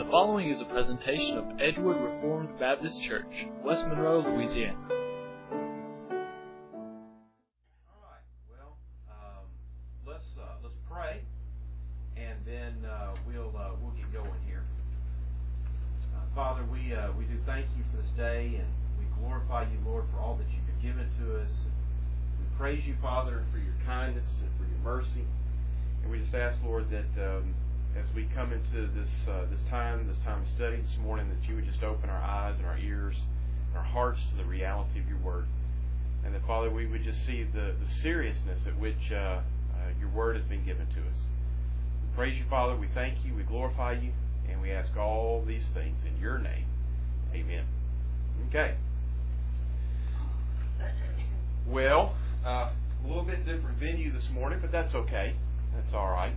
The following is a presentation of Edgewood Reformed Baptist Church, West Monroe, Louisiana. All right. Well, let's pray, and then we'll get going here. Father, we do thank you for this day, and we glorify you, Lord, for all that you have given to us. We praise you, Father, for your kindness and for your mercy, and we just ask, Lord, that as we come into this time of study this morning, that you would just open our eyes and our ears and our hearts to the reality of your word. And that, Father, we would just see the seriousness at which your word has been given to us. We praise you, Father. We thank you. We glorify you. And we ask all these things in your name. Amen. Okay. Well, a little bit different venue this morning, but that's okay. That's all right.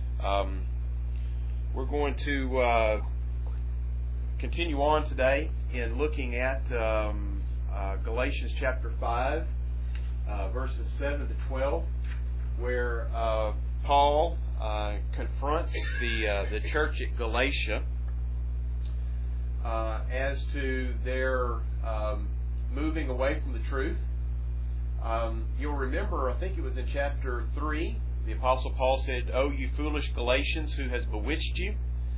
We're going to continue on today in looking at Galatians chapter 5, verses 7 to 12, where Paul confronts the church at Galatia as to their moving away from the truth. You'll remember, I think it was in chapter 3, the Apostle Paul said, "Oh, you foolish Galatians, who has bewitched you?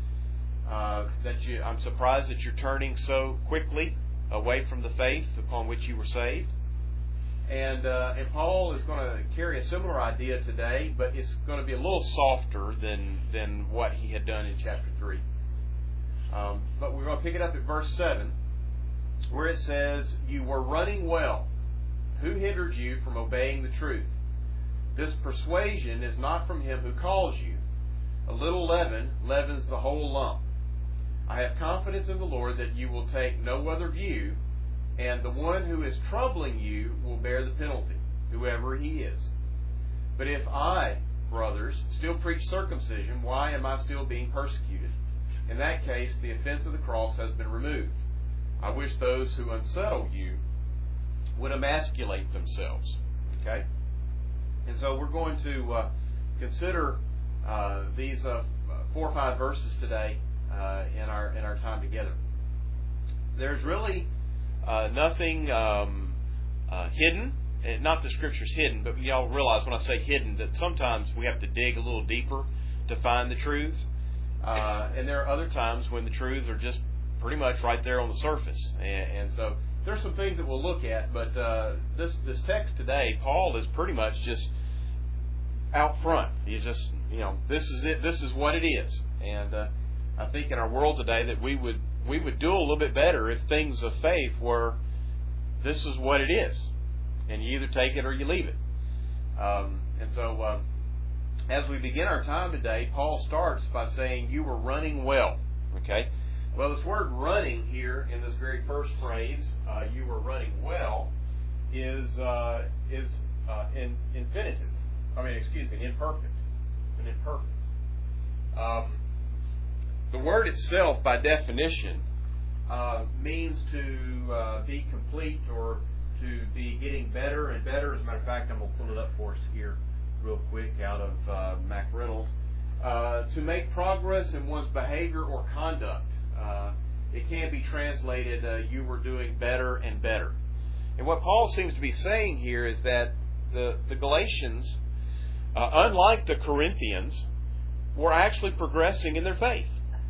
I'm surprised that you're turning so quickly away from the faith upon which you were saved." And Paul is going to carry a similar idea today, but it's going to be a little softer than what he had done in chapter 3. But we're going to pick it up at verse 7, where it says, "You were running well. Who hindered you from obeying the truth? This persuasion is not from him who calls you. A little leaven leavens the whole lump. I have confidence in the Lord that you will take no other view, and the one who is troubling you will bear the penalty, whoever he is. But if I, brothers, still preach circumcision, why am I still being persecuted? In that case, the offense of the cross has been removed. I wish those who unsettle you would emasculate themselves." Okay? And so we're going to consider these 4 or 5 verses today in our time together. There's really nothing hidden. Not the Scripture's hidden, but y'all realize when I say hidden that sometimes we have to dig a little deeper to find the truths. And there are other times when the truths are just pretty much right there on the surface. And so there's some things that we'll look at, but this text today, Paul is pretty much just out front. He's just, this is it. This is what it is. And I think in our world today that we would do a little bit better if things of faith were, this is what it is, and you either take it or you leave it. And so as we begin our time today, Paul starts by saying, "You were running well." Okay. Well, this word "running" here in this very first phrase, "you were running well," is in infinitive. Imperfect. It's an imperfect. The word itself, by definition, means to be complete or to be getting better and better. As a matter of fact, I'm going to pull it up for us here real quick out of Mac Reynolds. To make progress in one's behavior or conduct. It can be translated, "you were doing better and better." And what Paul seems to be saying here is that the Galatians, unlike the Corinthians, were actually progressing in their faith.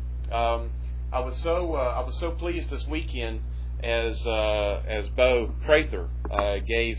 I was so pleased this weekend as Bo Prather gave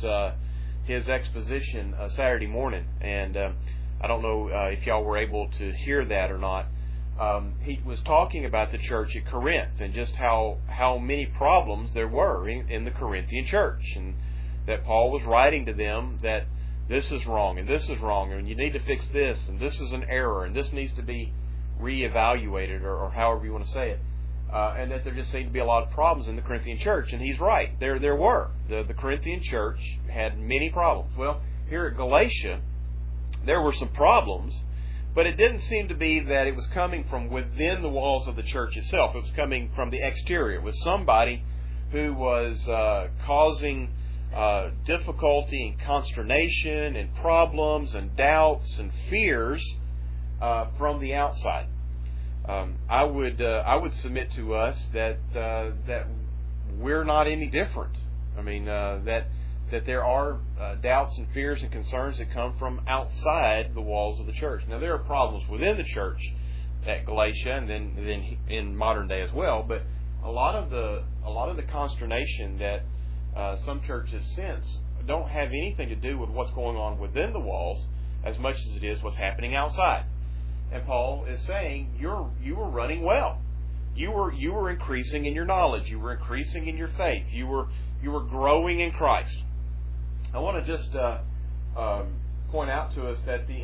his exposition Saturday morning, and I don't know if y'all were able to hear that or not. He was talking about the church at Corinth and just how many problems there were in the Corinthian church, and that Paul was writing to them that this is wrong and this is wrong, and you need to fix this, and this is an error, and this needs to be reevaluated, or however you want to say it, and that there just seemed to be a lot of problems in the Corinthian church. And he's right. There were. The Corinthian church had many problems. Well, here at Galatia, there were some problems, but it didn't seem to be that it was coming from within the walls of the church itself. It was coming from the exterior. It was somebody who was causing difficulty and consternation and problems and doubts and fears from the outside. I would submit to us that we're not any different. I mean, that there are doubts and fears and concerns that come from outside the walls of the church. Now, there are problems within the church at Galatia, and then in modern day as well. But a lot of the consternation that some churches sense don't have anything to do with what's going on within the walls as much as it is what's happening outside. And Paul is saying you were running well. You were increasing in your knowledge. You were increasing in your faith. You were growing in Christ. I want to just point out to us that the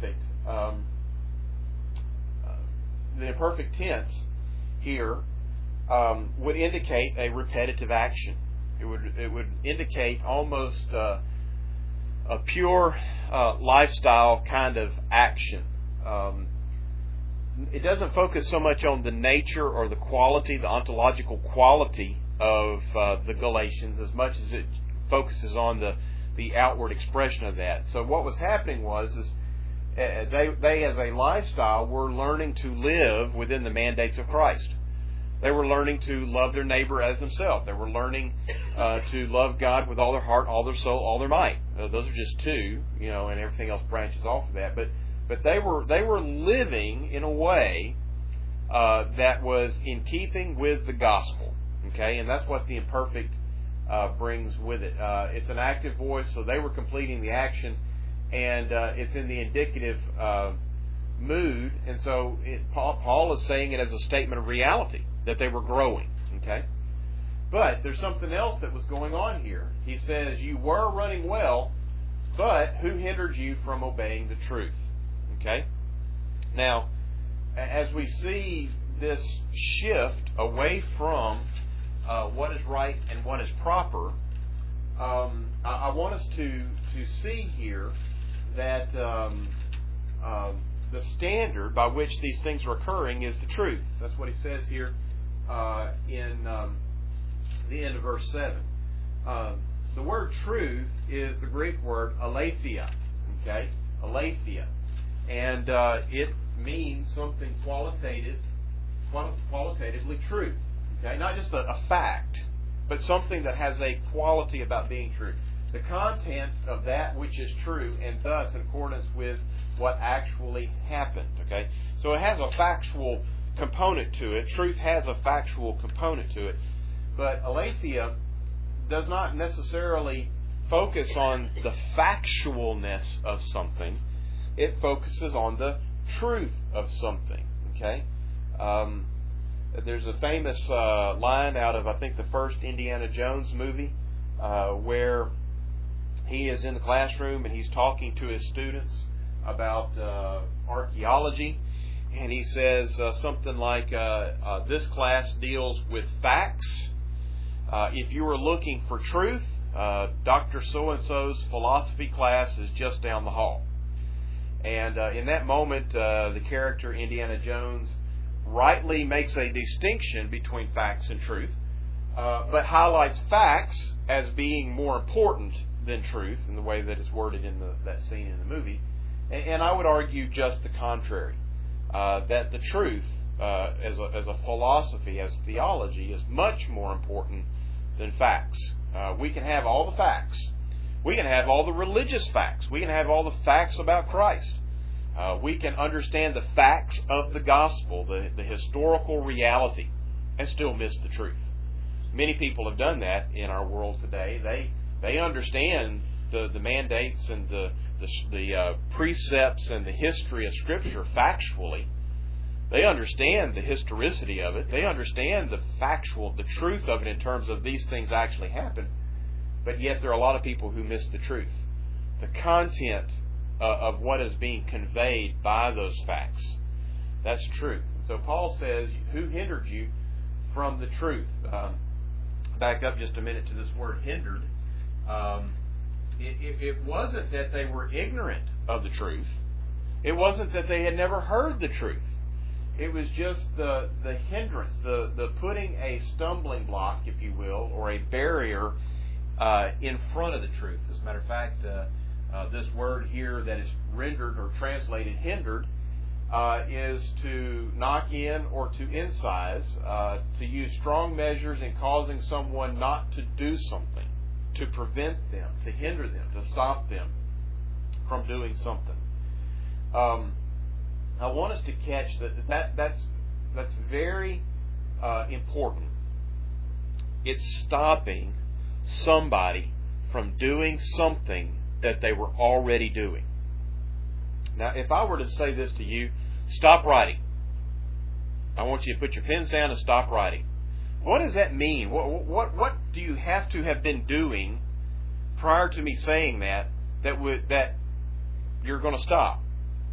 imperfect tense here would indicate a repetitive action. It would indicate almost a pure lifestyle kind of action. It doesn't focus so much on the nature or the quality, the ontological quality of the Galatians, as much as it focuses on the outward expression of that. So what was happening was they as a lifestyle were learning to live within the mandates of Christ. They were learning to love their neighbor as themselves. They were learning to love God with all their heart, all their soul, all their might. Those are just two, and everything else branches off of that. But they were living in a way that was in keeping with the gospel. Okay, and that's what the imperfect brings with it. It's an active voice, so they were completing the action, and it's in the indicative mood. And so Paul is saying it as a statement of reality that they were growing. Okay, but there's something else that was going on here. He says you were running well, but who hindered you from obeying the truth? Okay, now as we see this shift away from what is right and what is proper, I want us to see here that the standard by which these things are occurring is the truth. That's what he says here in the end of verse 7. The word truth is the Greek word aletheia. Okay, aletheia, and it means something qualitatively true. Okay, not just a fact, but something that has a quality about being true. The content of that which is true, and thus in accordance with what actually happened. Okay, so it has a factual component to it. Truth has a factual component to it, but aletheia does not necessarily focus on the factualness of something. It focuses on the truth of something. Okay. There's a famous line out of, I think, the first Indiana Jones movie where he is in the classroom and he's talking to his students about archaeology, and he says something like, this class deals with facts. If you were looking for truth, Dr. So-and-so's philosophy class is just down the hall. And in that moment, the character Indiana Jones rightly makes a distinction between facts and truth, but highlights facts as being more important than truth in the way that it's worded in that scene in the movie. And I would argue just the contrary, that the truth as a philosophy, as theology, is much more important than facts. We can have all the facts. We can have all the religious facts. We can have all the facts about Christ. We can understand the facts of the gospel, the historical reality, and still miss the truth. Many people have done that in our world today. They understand the mandates and the precepts and the history of Scripture factually. They understand the historicity of it. They understand the truth of it in terms of these things actually happen. But yet there are a lot of people who miss the truth. The content of what is being conveyed by those facts. That's truth. So Paul says, who hindered you from the truth? Back up just a minute to this word hindered. It wasn't that they were ignorant of the truth. It wasn't that they had never heard the truth. It was just the hindrance, the putting a stumbling block, if you will, or a barrier in front of the truth. As a matter of fact, this word here that is rendered or translated hindered is to knock in or to incise, to use strong measures in causing someone not to do something, to prevent them, to hinder them, to stop them from doing something. I want us to catch that's very important. It's stopping somebody from doing something that they were already doing. Now, if I were to say this to you, stop writing. I want you to put your pens down and stop writing. What does that mean? What do you have to have been doing prior to me saying that you're going to stop?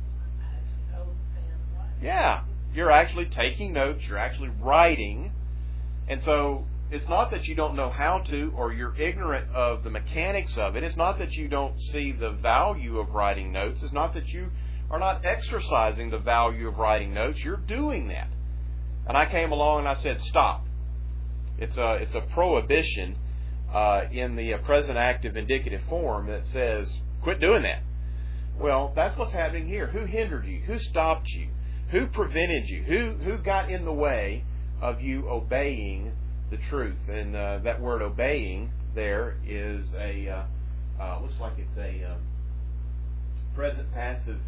Yeah, you're actually taking notes. You're actually writing. And so it's not that you don't know how to or you're ignorant of the mechanics of it. It's not that you don't see the value of writing notes. It's not that you are not exercising the value of writing notes. You're doing that. And I came along and I said, stop. It's a prohibition in the present active indicative form that says, quit doing that. Well, that's what's happening here. Who hindered you? Who stopped you? Who prevented you? Who got in the way of you obeying the truth? And that word obeying there is looks like it's a present passive.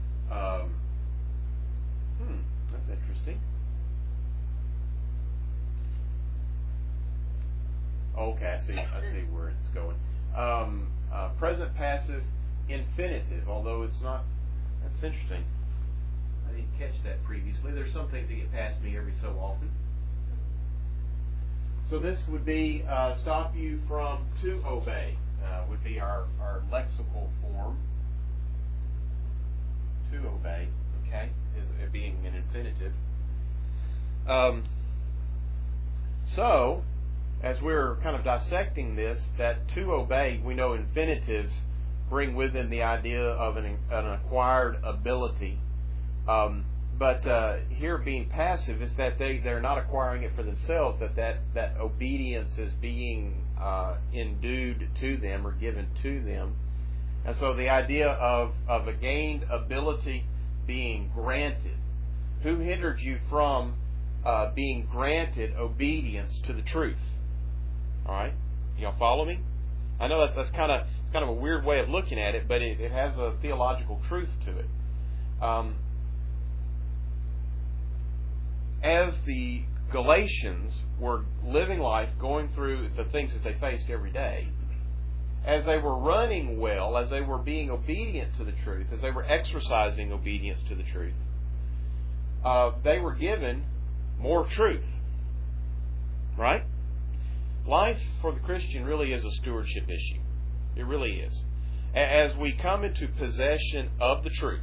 That's interesting. Okay, I see where it's going. Present passive infinitive, although it's not. That's interesting. I didn't catch that previously. There's some things that get past me every so often. So this would be stop you from to obey, would be our lexical form. To obey, okay, is it being an infinitive. So, as we're kind of dissecting this, that to obey, we know infinitives bring with them the idea of an acquired ability. But here being passive is that they're not acquiring it for themselves, that obedience is being endued to them or given to them. And so the idea of a gained ability being granted. Who hindered you from being granted obedience to the truth? All right? Y'all follow me? I know that's kind of a weird way of looking at it, but it has a theological truth to it. As the Galatians were living life, going through the things that they faced every day, as they were running well, as they were being obedient to the truth, as they were exercising obedience to the truth, they were given more truth. Right? Life for the Christian really is a stewardship issue. It really is. As we come into possession of the truth,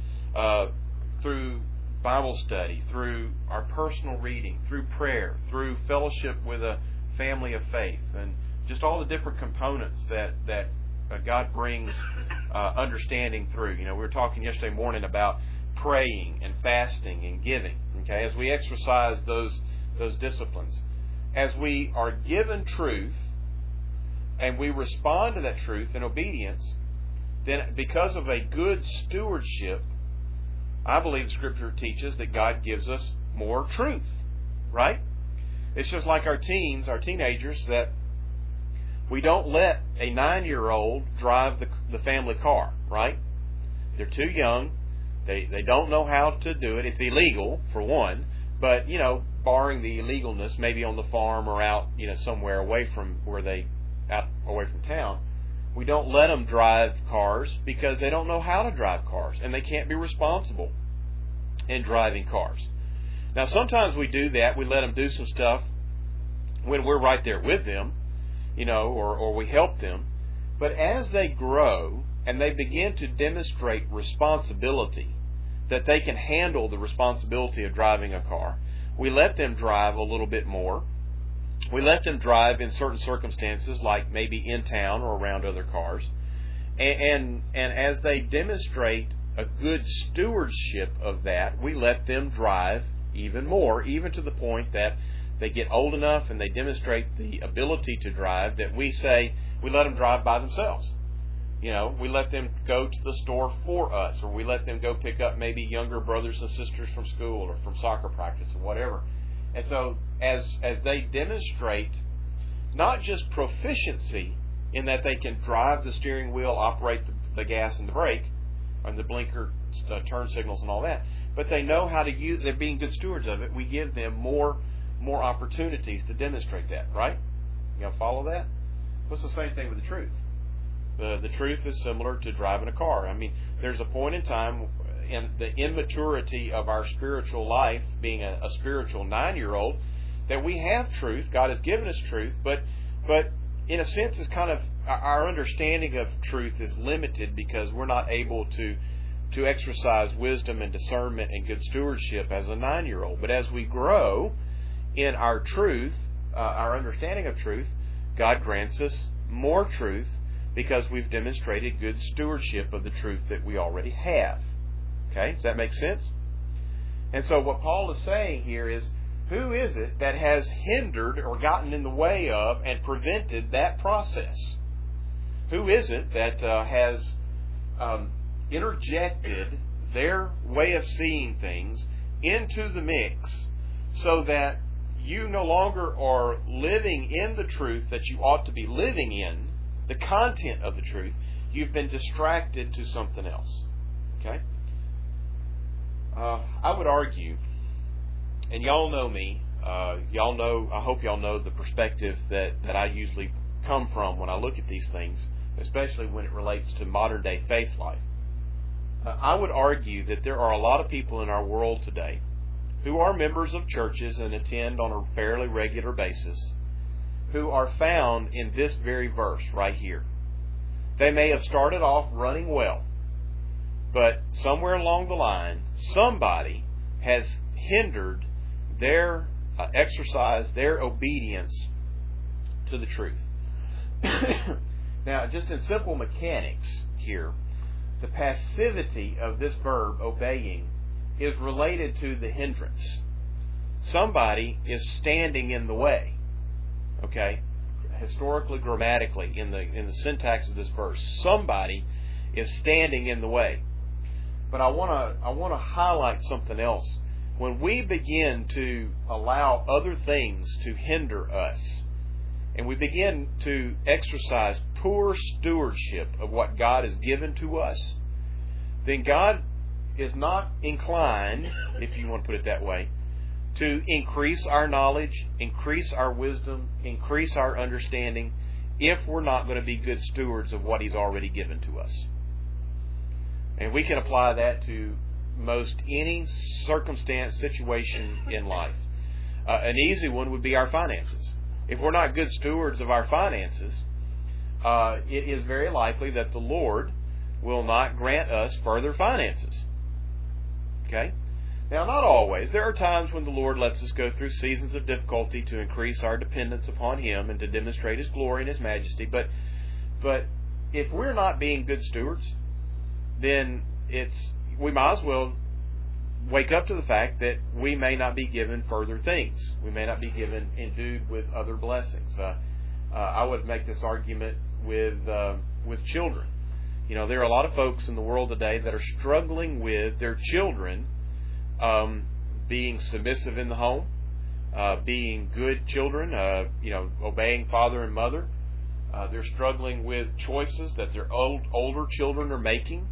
through Bible study, through our personal reading, through prayer, through fellowship with a family of faith, and just all the different components that God brings understanding through. You know, we were talking yesterday morning about praying and fasting and giving. Okay, as we exercise those disciplines, as we are given truth and we respond to that truth in obedience, then because of a good stewardship, I believe Scripture teaches that God gives us more truth. Right? It's just like our teenagers, that we don't let a 9-year-old drive the family car. Right? They're too young. They don't know how to do it. It's illegal, for one. But, barring the illegalness, maybe on the farm or out, somewhere away from away from town, we don't let them drive cars because they don't know how to drive cars, and they can't be responsible in driving cars. Now, sometimes we do that. We let them do some stuff when we're right there with them, or we help them. But as they grow and they begin to demonstrate responsibility, that they can handle the responsibility of driving a car, we let them drive a little bit more. We let them drive in certain circumstances, like maybe in town or around other cars. And as they demonstrate a good stewardship of that, we let them drive even more, even to the point that they get old enough and they demonstrate the ability to drive that we say we let them drive by themselves. We let them go to the store for us, or we let them go pick up maybe younger brothers and sisters from school or from soccer practice or whatever. And so as they demonstrate not just proficiency in that they can drive the steering wheel, operate the gas and the brake, and the blinker, turn signals and all that, but they know how to use, they're being good stewards of it, we give them more opportunities to demonstrate that, right? You follow that? Well, it's the same thing with the truth. The truth is similar to driving a car. I mean, there's a point in time in the immaturity of our spiritual life, being a spiritual 9-year-old, that we have truth. God has given us truth, but in a sense, it's kind of our understanding of truth is limited because we're not able to exercise wisdom and discernment and good stewardship as a 9-year-old. But as we grow in our truth, our understanding of truth, God grants us more truth, because we've demonstrated good stewardship of the truth that we already have. Okay? Does that make sense? And so what Paul is saying here is, who is it that has hindered or gotten in the way of and prevented that process? Who is it that has interjected their way of seeing things into the mix so that you no longer are living in the truth that you ought to be living in, the content of the truth? You've been distracted to something else. Okay? I would argue, and y'all know me, I hope y'all know the perspective that I usually come from when I look at these things, especially when it relates to modern day faith life. I would argue that there are a lot of people in our world today who are members of churches and attend on a fairly regular basis, who are found in this very verse right here. They may have started off running well, but somewhere along the line, somebody has hindered their exercise, their obedience to the truth. Now, just in simple mechanics here, the passivity of this verb, obeying, is related to the hindrance. Somebody is standing in the way. Okay, historically, grammatically, in the syntax of this verse, somebody is standing in the way. But I want to highlight something else. When we begin to allow other things to hinder us, and we begin to exercise poor stewardship of what God has given to us, then God is not inclined, if you want to put it that way, to increase our knowledge, increase our wisdom, increase our understanding, if we're not going to be good stewards of what He's already given to us. And we can apply that to most any circumstance, situation in life. An easy one would be our finances. If we're not good stewards of our finances, it is very likely that the Lord will not grant us further finances. Okay? Now, not always. There are times when the Lord lets us go through seasons of difficulty to increase our dependence upon Him and to demonstrate His glory and His majesty. But if we're not being good stewards, then we might as well wake up to the fact that we may not be given further things. We may not be endued with other blessings. I would make this argument with children. There are a lot of folks in the world today that are struggling with their children being submissive in the home, being good children, obeying father and mother. They're struggling with choices that their older children are making.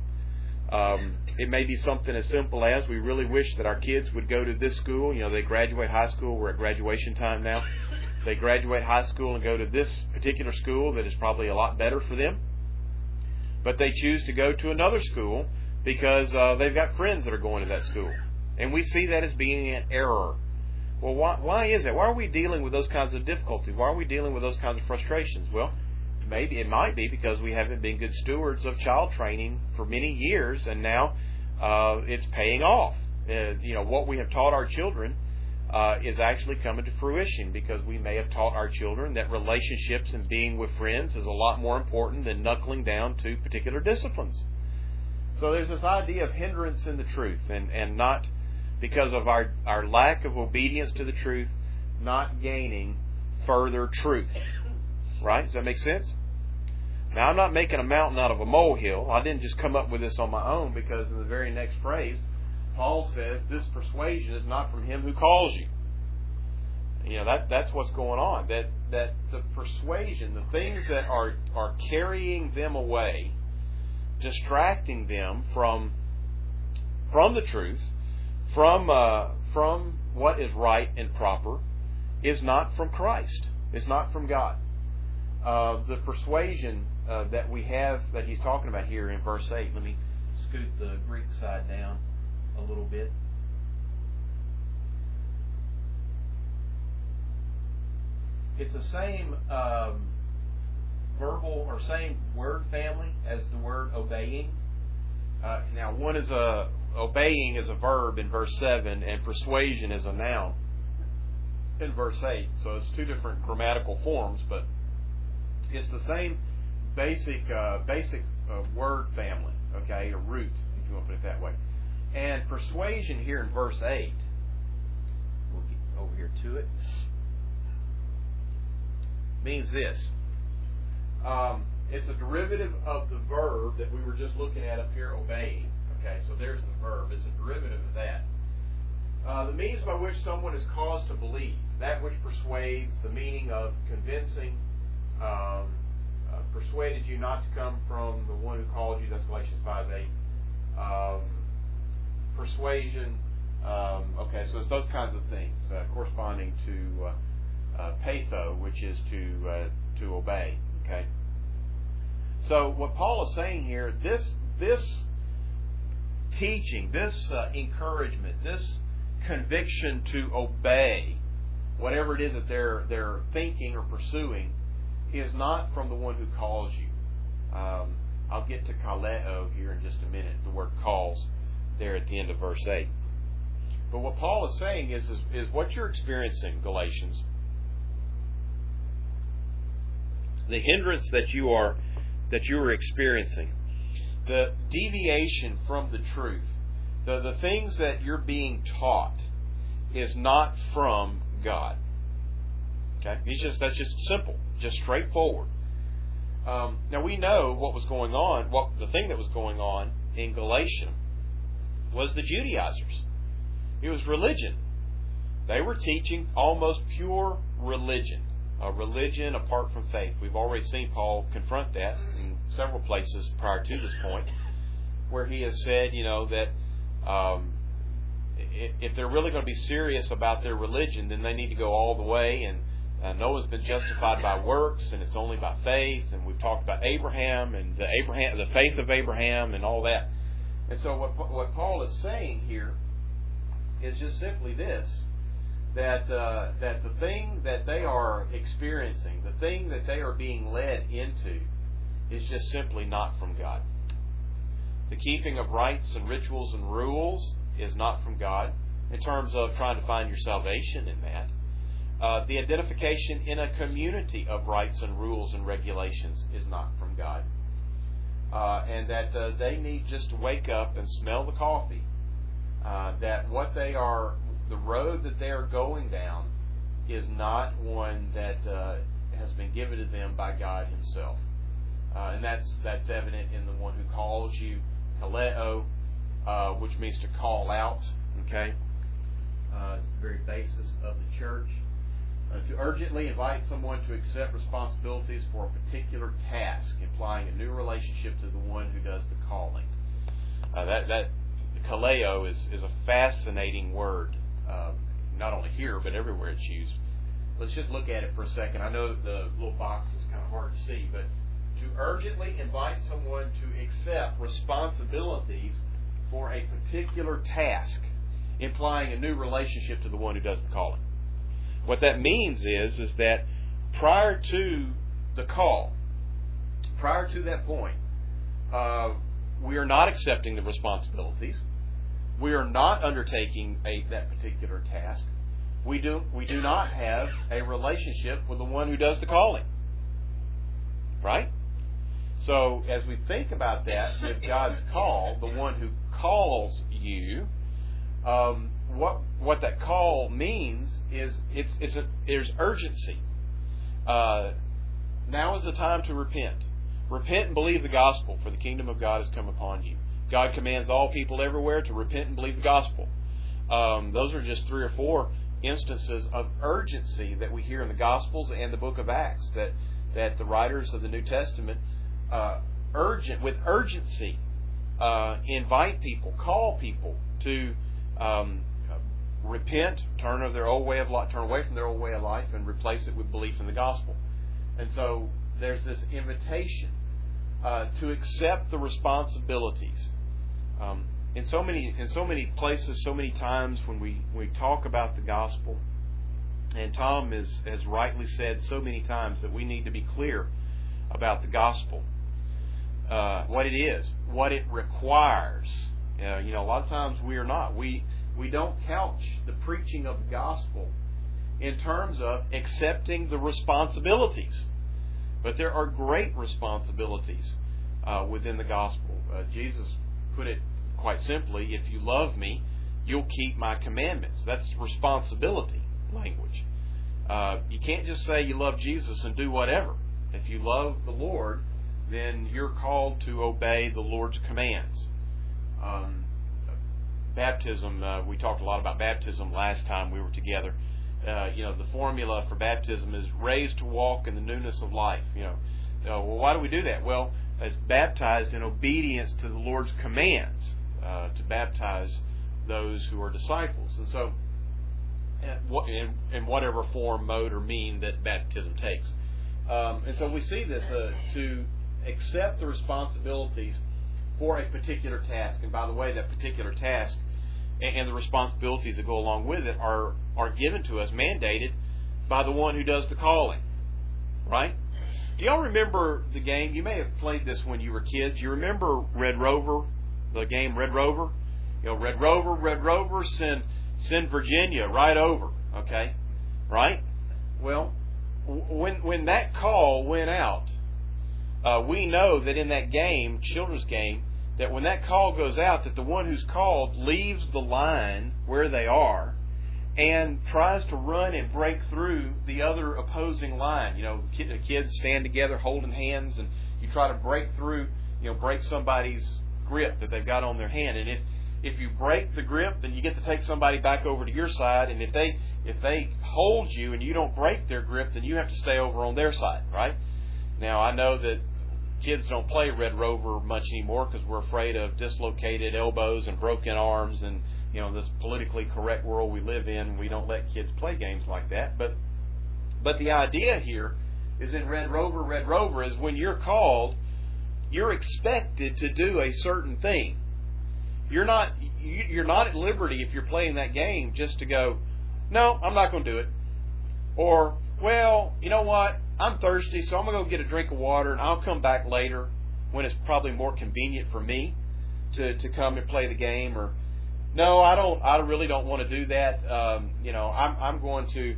It may be something as simple as, we really wish that our kids would go to this school. They graduate high school. We're at graduation time now. They graduate high school and go to this particular school that is probably a lot better for them. But they choose to go to another school because they've got friends that are going to that school. And we see that as being an error. Well, why is that? Why are we dealing with those kinds of difficulties? Why are we dealing with those kinds of frustrations? Well, maybe it might be because we haven't been good stewards of child training for many years, and now it's paying off. What we have taught our children is actually coming to fruition, because we may have taught our children that relationships and being with friends is a lot more important than knuckling down to particular disciplines. So there's this idea of hindrance in the truth, and not because of our lack of obedience to the truth, not gaining further truth. Right? Does that make sense? Now, I'm not making a mountain out of a molehill. I didn't just come up with this on my own, because in the very next phrase, Paul says, this persuasion is not from him who calls you. That's what's going on. That the persuasion, the things that are carrying them away, distracting them from the truth, from what is right and proper, is not from Christ. It's not from God. The persuasion that we have, that he's talking about here in verse 8. Let me scoot the Greek side down a little bit. It's the same verbal or same word family as the word obeying. Now, one is obeying is a verb in verse 7, and persuasion is a noun in verse 8. So it's two different grammatical forms, but it's the same basic word family, okay, a root, if you want to put it that way. And persuasion here in verse 8, we'll get over here to it, means this. It's a derivative of the verb that we were just looking at up here, obeying. Okay, so there's the verb. It's a derivative of that. The means by which someone is caused to believe, that which persuades, the meaning of convincing, persuaded you not to come from the one who called you, that's Galatians 5:8. Persuasion, okay, so it's those kinds of things corresponding to patho, which is to obey. Okay. So what Paul is saying here, this teaching, this encouragement, this conviction to obey whatever it is that they're thinking or pursuing, is not from the one who calls you. I'll get to kaleo here in just a minute. The word calls there at the end of verse 8. But what Paul is saying is what you're experiencing, Galatians, the hindrance that you are experiencing, the deviation from the truth, the things that you're being taught, is not from God. Okay, that's just simple, just straightforward. Now we know what was going on. The thing that was going on in Galatia was the Judaizers. It was religion. They were teaching almost pure religion. A religion apart from faith. We've already seen Paul confront that in several places prior to this point, where he has said, that if they're really going to be serious about their religion, then they need to go all the way. And Noah's been justified by works, and it's only by faith. And we've talked about Abraham and the faith of Abraham, and all that. And so what Paul is saying here is just simply this. That the thing that they are experiencing, the thing that they are being led into, is just simply not from God. The keeping of rites and rituals and rules is not from God, in terms of trying to find your salvation in that. The identification in a community of rites and rules and regulations is not from God. And that they need just to wake up and smell the coffee. That what they are... the road that they are going down is not one that has been given to them by God Himself, and that's evident in the one who calls you, kaleo, which means to call out. Okay, it's the very basis of the church. To urgently invite someone to accept responsibilities for a particular task, implying a new relationship to the one who does the calling. That kaleo is a fascinating word. Not only here, but everywhere it's used. Let's just look at it for a second. I know the little box is kind of hard to see, but to urgently invite someone to accept responsibilities for a particular task, implying a new relationship to the one who does the calling. What that means is that prior to the call, prior to that point, we are not accepting the responsibilities. We are not undertaking that particular task. We do not have a relationship with the one who does the calling. Right? So as we think about that, with God's call, the one who calls you, what that call means is there's urgency. Now is the time to repent. Repent and believe the gospel, for the kingdom of God has come upon you. God commands all people everywhere to repent and believe the gospel. Those are just 3 or 4 instances of urgency that we hear in the Gospels and the book of Acts, that the writers of the New Testament with urgency invite people, call people to repent, turn away from their old way of life, and replace it with belief in the gospel. And so there's this invitation to accept the responsibilities. In so many places, so many times when we talk about the gospel, and Tom has rightly said so many times that we need to be clear about the gospel, what it is, what it requires. A lot of times we are not. We don't couch the preaching of the gospel in terms of accepting the responsibilities. But there are great responsibilities within the gospel. Jesus put it quite simply, if you love me, you'll keep my commandments. That's responsibility language. You can't just say you love Jesus and do whatever. If you love the Lord, then you're called to obey the Lord's commands. Baptism, we talked a lot about baptism last time we were together. The formula for baptism is raised to walk in the newness of life. Well, why do we do that? Well, as baptized in obedience to the Lord's commands, to baptize those who are disciples. And so, in whatever form, mode, or mean that baptism takes. And so we see this, to accept the responsibilities for a particular task. And by the way, that particular task and the responsibilities that go along with it are given to us, mandated by the one who does the calling. Right? Do y'all remember the game? You may have played this when you were kids. You remember Red Rover, the game Red Rover? Red Rover, send Virginia right over. Okay? Right? Well, when that call went out, we know that in that game, children's game, that when that call goes out, that the one who's called leaves the line where they are and tries to run and break through the other opposing line. The kids stand together holding hands, and you try to break through, break somebody's grip that they've got on their hand. And if you break the grip, then you get to take somebody back over to your side. And if they hold you and you don't break their grip, then you have to stay over on their side, right? Now, I know that kids don't play Red Rover much anymore because we're afraid of dislocated elbows and broken arms, and this politically correct world we live in, we don't let kids play games like that. But the idea here is in Red Rover is when you're called, you're expected to do a certain thing. You're not at liberty, if you're playing that game, just to go, no, I'm not going to do it. Or, well, you know what? I'm thirsty, so I'm going to go get a drink of water, and I'll come back later when it's probably more convenient for me to come and play the game. Or, no, I really don't want to do that. I'm going to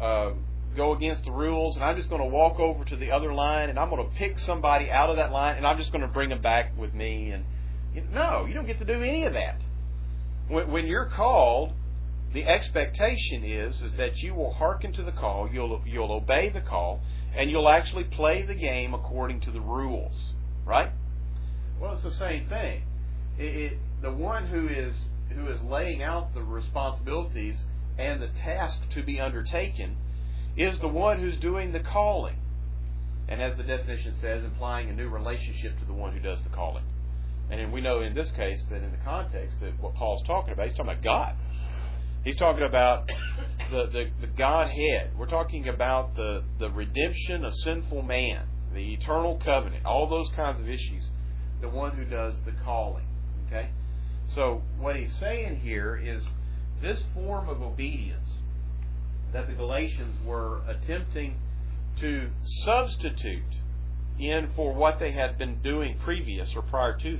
go against the rules, and I'm just going to walk over to the other line, and I'm going to pick somebody out of that line, and I'm just going to bring them back with me. And no, you don't get to do any of that. When you're called, the expectation is that you will hearken to the call, you'll obey the call, and you'll actually play the game according to the rules, right? Well, it's the same thing. The one who is laying out the responsibilities and the task to be undertaken is the one who's doing the calling, and as the definition says, implying a new relationship to the one who does the calling. And we know in this case that in the context that what Paul's talking about, he's talking about God. He's talking about the Godhead. We're talking about the redemption of sinful man, the eternal covenant, all those kinds of issues. The one who does the calling. Okay? So what he's saying here is this form of obedience that the Galatians were attempting to substitute in for what they had been doing previous or prior to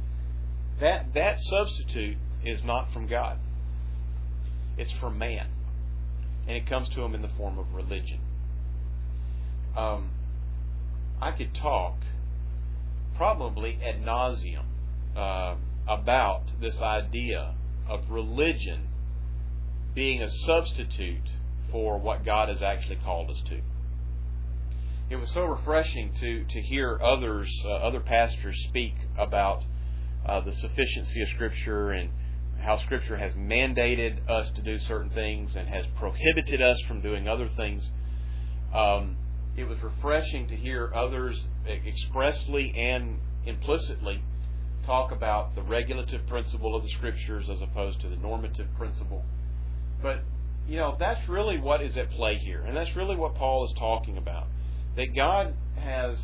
that substitute is not from God. It's from man. And it comes to him in the form of religion. I could talk probably ad nauseum about this idea of religion being a substitute for what God has actually called us to. it was so refreshing to hear other pastors speak about the sufficiency of Scripture and how Scripture has mandated us to do certain things and has prohibited us from doing other things. It was refreshing to hear others expressly and implicitly talk about the regulative principle of the Scriptures as opposed to the normative principle. But, that's really what is at play here. And that's really what Paul is talking about. That God has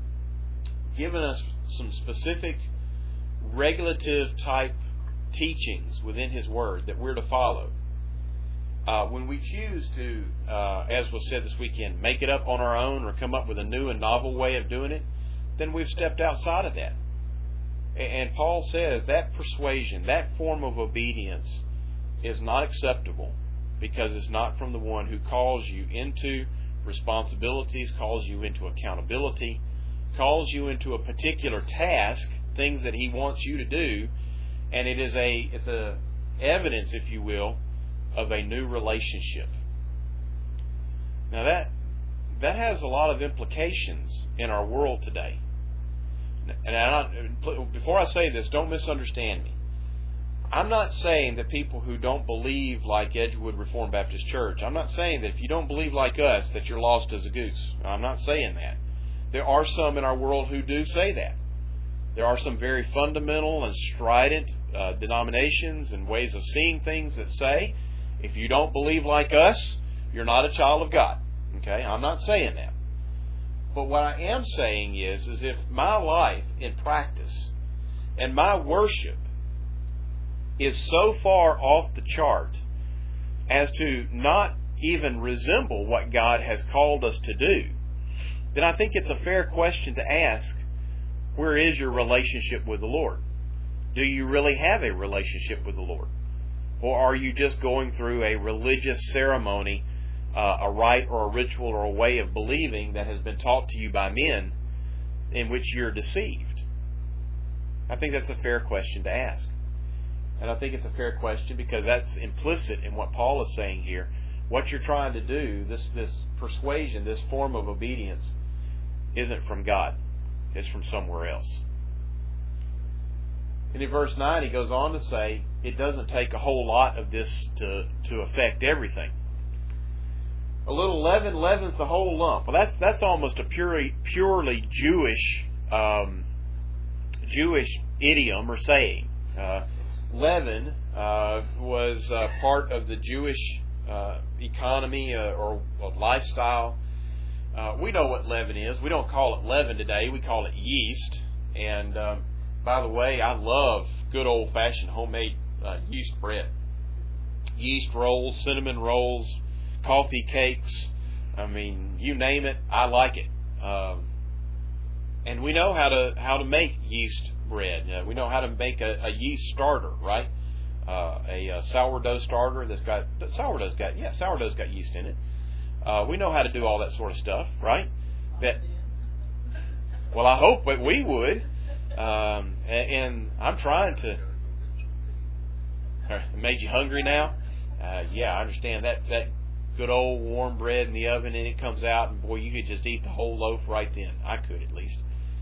given us some specific regulative type teachings within His Word that we're to follow. When we choose to, as was said this weekend, make it up on our own or come up with a new and novel way of doing it, then we've stepped outside of that. And Paul says that persuasion, that form of obedience is not acceptable because it's not from the one who calls you into responsibilities, calls you into accountability, calls you into a particular task, things that He wants you to do, and it's a evidence, if you will, of a new relationship. Now that has a lot of implications in our world today. And before I say this, don't misunderstand me. I'm not saying that people who don't believe like Edgewood Reformed Baptist Church, I'm not saying that if you don't believe like us that you're lost as a goose. I'm not saying that. There are some in our world who do say that. There are some very fundamental and strident denominations and ways of seeing things that say, if you don't believe like us, you're not a child of God. Okay? I'm not saying that. But what I am saying is if my life in practice and my worship is so far off the chart as to not even resemble what God has called us to do, then I think it's a fair question to ask, where is your relationship with the Lord? Do you really have a relationship with the Lord? Or are you just going through a religious ceremony, a rite or a ritual or a way of believing that has been taught to you by men in which you're deceived? I think that's a fair question to ask. And I think it's a fair question because that's implicit in what Paul is saying here. What you're trying to do, this persuasion, this form of obedience, isn't from God. It's from somewhere else. And in verse 9 he goes on to say, it doesn't take a whole lot of this to affect everything. A little leaven leavens the whole lump. Well, that's almost a purely Jewish idiom or saying. Leaven was part of the Jewish economy or lifestyle. We know what leaven is. We don't call it leaven today. We call it yeast. And by the way, I love good old-fashioned homemade yeast bread. Yeast rolls, cinnamon rolls, coffee cakes. I mean, you name it, I like it. And we know how to make yeast bread. We know how to make a yeast starter, right? A sourdough starter sourdough's got yeast in it. We know how to do all that sort of stuff, right? Well, I hope that we would. And I'm trying to. It made you hungry now? Yeah, I understand that good old warm bread in the oven, and it comes out, and boy, you could just eat the whole loaf right then. I could at least.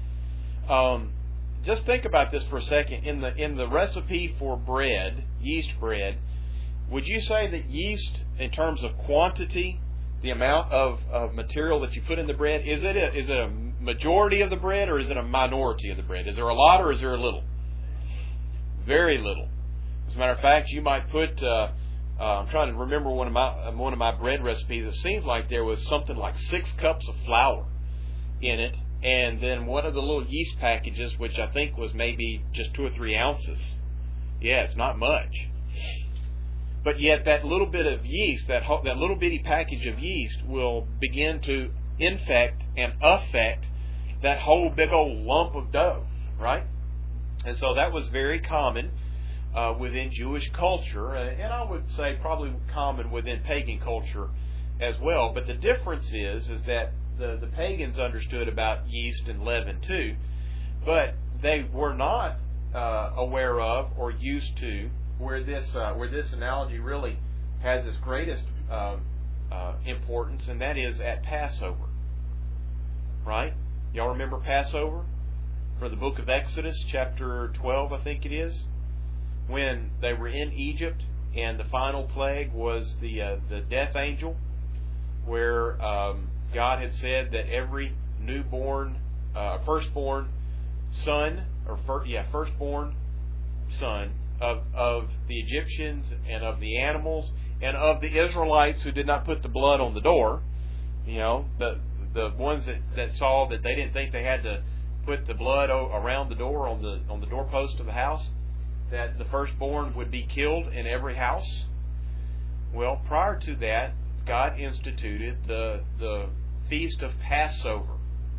Just think about this for a second. In the recipe for bread, yeast bread, would you say that yeast, in terms of quantity, the amount of material that you put in the bread, is it a majority of the bread or is it a minority of the bread? Is there a lot or is there a little? Very little. As a matter of fact, you might put. I'm trying to remember one of my bread recipes. It seems like there was something like 6 cups of flour in it, and then one of the little yeast packages, which I think was maybe just 2 or 3 ounces. Yeah, it's not much. But yet that little bit of yeast, that little bitty package of yeast will begin to infect and affect that whole big old lump of dough, right? And so that was very common within Jewish culture, and I would say probably common within pagan culture as well. But the difference is that the pagans understood about yeast and leaven too, but they were not aware of or used to where this analogy really has its greatest importance, and that is at Passover. right? Y'all remember Passover from the book of Exodus, chapter 12, I think it is, when they were in Egypt and the final plague was the death angel, where God had said that every newborn, firstborn son, firstborn son of the Egyptians and of the animals and of the Israelites who did not put the blood on the door, the ones that saw that they didn't think they had to put the blood around the door on the doorpost of the house, that the firstborn would be killed in every house. Well, prior to that, God instituted the feast of Passover,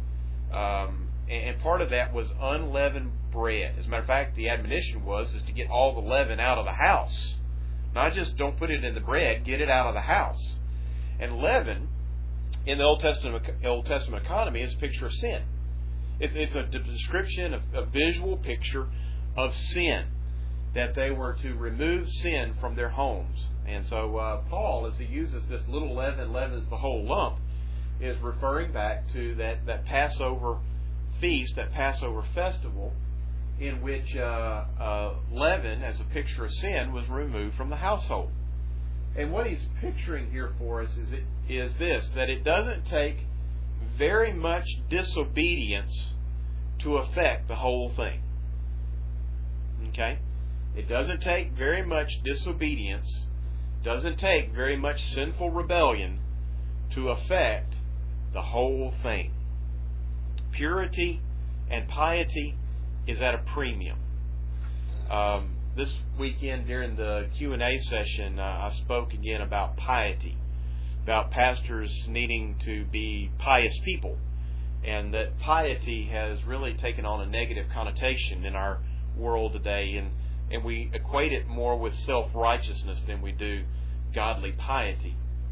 and part of that was unleavened bread. As a matter of fact, the admonition is to get all the leaven out of the house. Not just don't put it in the bread, get it out of the house. And leaven, in the Old Testament economy, is a picture of sin. It's a description, a visual picture of sin, that they were to remove sin from their homes. And so Paul, as he uses this little leaven leavens the whole lump, is referring back to that Passover feast, that Passover festival, in which leaven, as a picture of sin, was removed from the household. And what he's picturing here for us is this, that it doesn't take very much disobedience to affect the whole thing. Okay? It doesn't take very much disobedience, doesn't take very much sinful rebellion to affect the whole thing. Purity and piety is at a premium. This weekend during the Q&A session, I spoke again about piety, about pastors needing to be pious people, and that piety has really taken on a negative connotation in our world today, and we equate it more with self-righteousness than we do godly piety.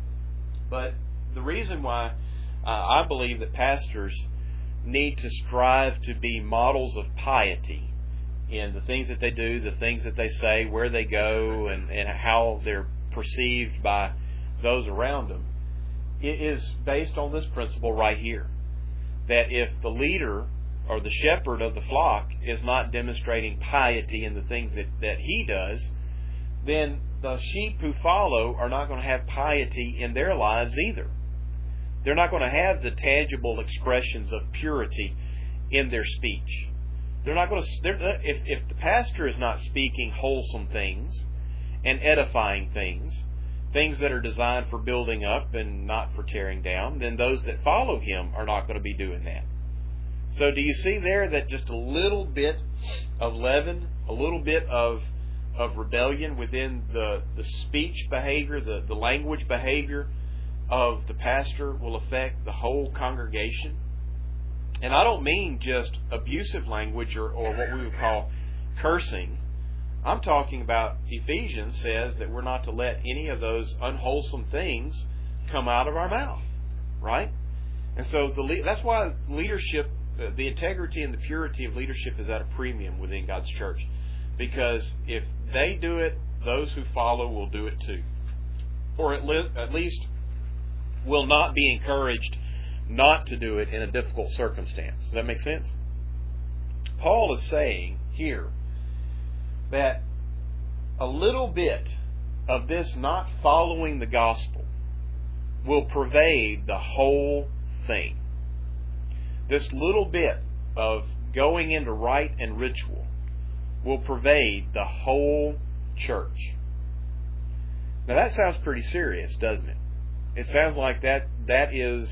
But the reason why I believe that pastors need to strive to be models of piety in the things that they do, the things that they say, where they go, and how they're perceived by those around them, it is based on this principle right here. That if the leader or the shepherd of the flock is not demonstrating piety in the things that he does, then the sheep who follow are not going to have piety in their lives either. They're not going to have the tangible expressions of purity in their speech. They're not going to. If the pastor is not speaking wholesome things and edifying things that are designed for building up and not for tearing down, then those that follow him are not going to be doing that. So do you see there that just a little bit of leaven, a little bit of rebellion within the speech behavior, the language behavior of the pastor will affect the whole congregation? And I don't mean just abusive language or what we would call cursing. I'm talking about Ephesians says that we're not to let any of those unwholesome things come out of our mouth, right? And so that's why leadership, the integrity and the purity of leadership is at a premium within God's church. Because if they do it, those who follow will do it too. Or at least will not be encouraged not to do it in a difficult circumstance. Does that make sense? Paul is saying here that a little bit of this not following the gospel will pervade the whole thing. This little bit of going into rite and ritual will pervade the whole church. Now that sounds pretty serious, doesn't it? It sounds like that is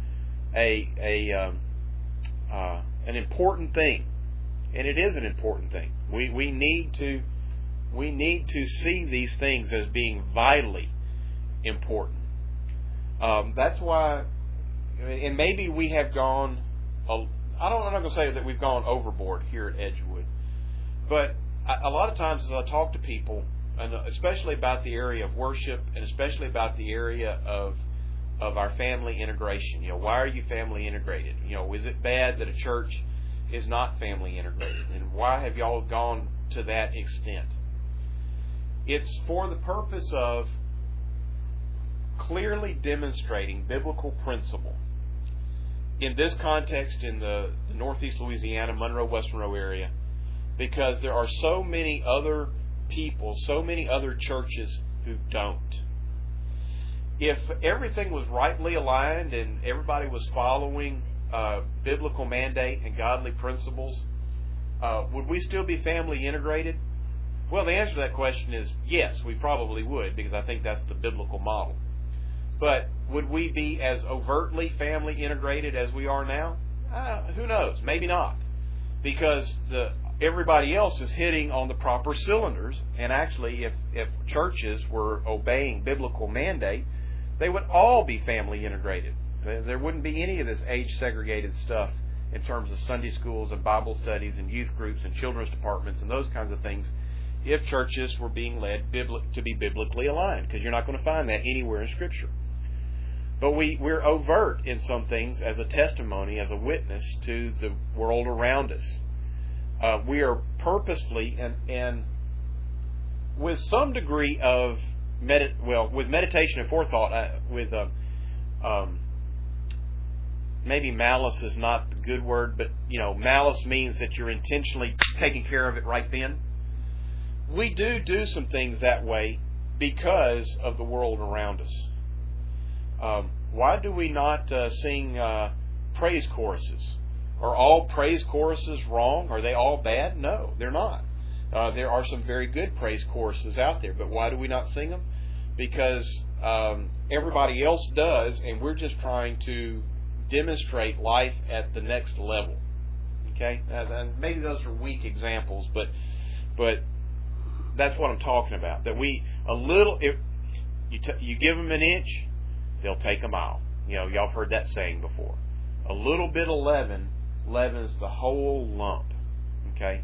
an important thing, and it is an important thing. We need to see these things as being vitally important. That's why, and maybe we have gone. I'm not going to say that we've gone overboard here at Edgewood, but a lot of times as I talk to people, and especially about the area of worship, and especially about the area of our family integration. Why are you family integrated? Is it bad that a church is not family integrated? And why have y'all gone to that extent? It's for the purpose of clearly demonstrating biblical principle in this context, in the Northeast Louisiana, Monroe, West Monroe area, because there are so many other people, so many other churches who don't. If everything was rightly aligned and everybody was following biblical mandate and godly principles, would we still be family integrated? Well, the answer to that question is yes, we probably would, because I think that's the biblical model. But would we be as overtly family integrated as we are now? Who knows? Maybe not. Because everybody else is hitting on the proper cylinders. And actually, if churches were obeying biblical mandate, they would all be family integrated. There wouldn't be any of this age-segregated stuff in terms of Sunday schools and Bible studies and youth groups and children's departments and those kinds of things, if churches were being led to be biblically aligned, because you're not going to find that anywhere in Scripture. But we're overt in some things as a testimony, as a witness to the world around us. We are purposefully and with some degree of with meditation and forethought, maybe malice is not the good word, but malice means that you're intentionally taking care of it right then. We do some things that way because of the world around us. Why do we not sing praise choruses? Are all praise choruses wrong? Are they all bad? No, they're not. There are some very good praise choruses out there, but why do we not sing them? Because everybody else does, and we're just trying to demonstrate life at the next level. Okay, and maybe those are weak examples, but that's what I'm talking about. That if you give them an inch, they'll take a mile. Y'all have heard that saying before. A little bit of leaven leavens the whole lump. Okay.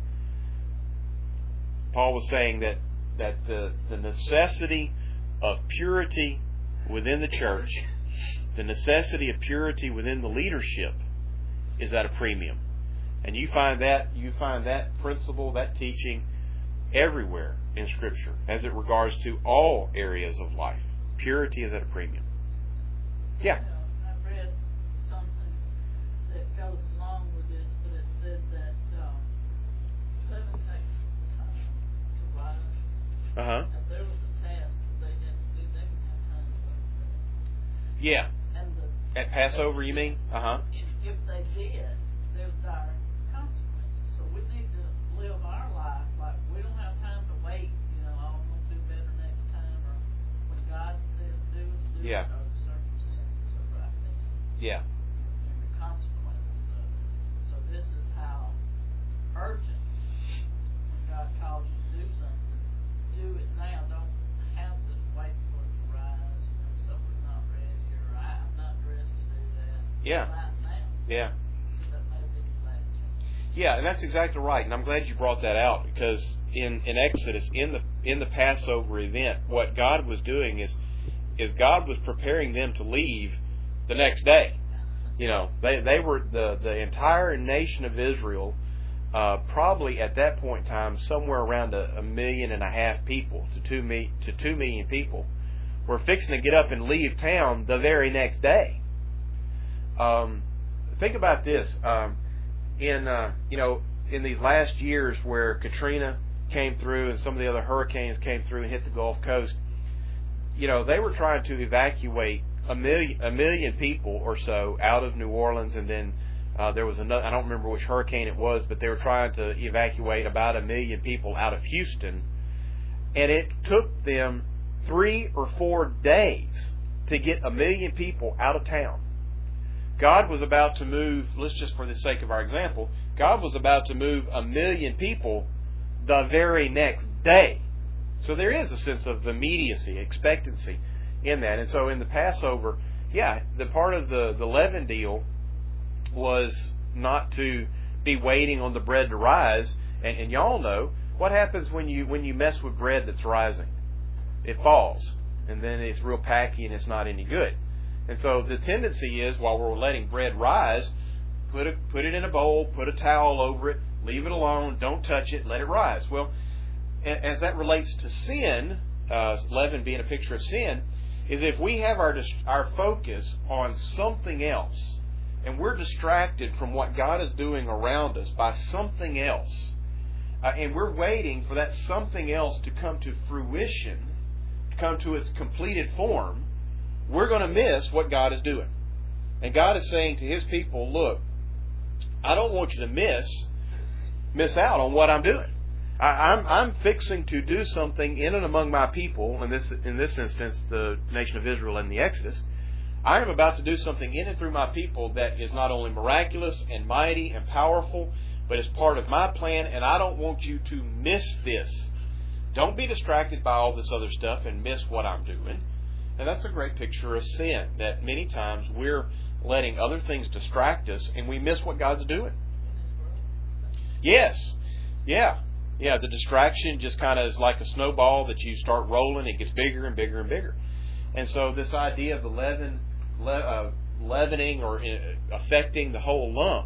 Paul was saying that the necessity of purity within the church, the necessity of purity within the leadership, is at a premium. And you find that principle, that teaching, everywhere in Scripture as it regards to all areas of life. Purity is at a premium. Yeah. I read something that goes along with this, but it said that leaven takes time to rise. If there was a task that they had to do, they didn't have time to go through that. Yeah. At Passover, you mean? If they did, there's dire consequences. So we need to live our life like we don't have time to wait. I'm going to do better next time, or when God says do it. Yeah. Yeah. And the consequences of it. So this is how urgent, when God calls you to do something, do it now. Don't have to wait for it to rise. Someone's not ready, or I'm not dressed to do that. Yeah. Right now. Yeah. That may be the last chance. Yeah, and that's exactly right. And I'm glad you brought that out, because in Exodus, in the Passover event, what God was doing is God was preparing them to leave the next day. They were the entire nation of Israel, probably at that point in time, somewhere around 1.5 million people to 2 million people, were fixing to get up and leave town the very next day. Think about this. In these last years where Katrina came through and some of the other hurricanes came through and hit the Gulf Coast, they were trying to evacuate a million people or so out of New Orleans, and then there was another, I don't remember which hurricane it was, but they were trying to evacuate about 1 million people out of Houston, and it took them 3 or 4 days to get 1 million people out of town. God was about to move, let's just for the sake of our example, God was about to move 1 million people the very next day. So there is a sense of immediacy, expectancy in that. And so in the Passover, the part of the leaven deal was not to be waiting on the bread to rise. And y'all know what happens when you mess with bread that's rising. It falls, and then it's real packy and it's not any good. And so the tendency is, while we're letting bread rise, put it in a bowl, put a towel over it, leave it alone, don't touch it, let it rise. Well, as that relates to sin, leaven being a picture of sin, is if we have our focus on something else, and we're distracted from what God is doing around us by something else, and we're waiting for that something else to come to fruition, to come to its completed form, we're going to miss what God is doing. And God is saying to His people, look, I don't want you to miss out on what I'm doing. I'm fixing to do something in and among my people, in this instance, the nation of Israel and the Exodus. I am about to do something in and through my people that is not only miraculous and mighty and powerful, but is part of my plan, and I don't want you to miss this. Don't be distracted by all this other stuff and miss what I'm doing. And that's a great picture of sin, that many times we're letting other things distract us and we miss what God's doing. Yes. Yeah. The distraction just kind of is like a snowball that you start rolling. It gets bigger and bigger and bigger. And so this idea of the leavening or affecting the whole lump,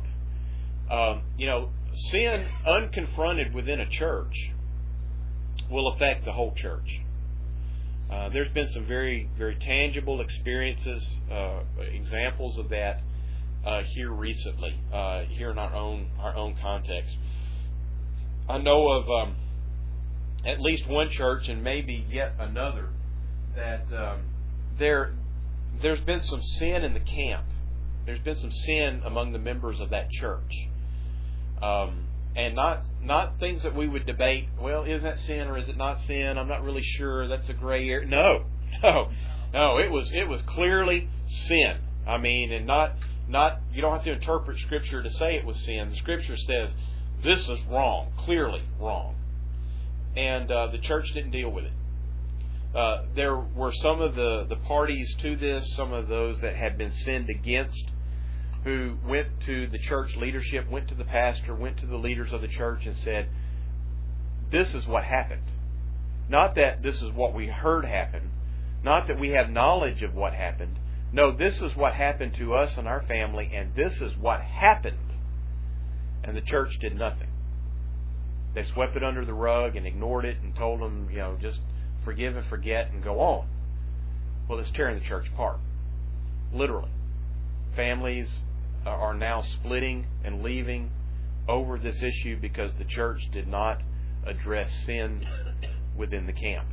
sin unconfronted within a church will affect the whole church. There's been some very, very tangible experiences, examples of that here recently, here in our own context. I know of at least one church, and maybe yet another, that there's been some sin in the camp. There's been some sin among the members of that church, and not things that we would debate. Well, is that sin or is it not sin? I'm not really sure. That's a gray area. No. It was clearly sin. I mean, and not. You don't have to interpret Scripture to say it was sin. The Scripture says this is wrong, clearly wrong, and the church didn't deal with it. There were some of the parties to this, some of those that had been sinned against, who went to the church leadership, went to the pastor, went to the leaders of the church and said, this is what happened. Not that this is what we heard happen, not that we have knowledge of what happened. No, this is what happened to us and our family, and this is what happened. And the church did nothing. They swept it under the rug and ignored it and told them, just forgive and forget and go on. Well, it's tearing the church apart. Literally. Families are now splitting and leaving over this issue because the church did not address sin within the camp.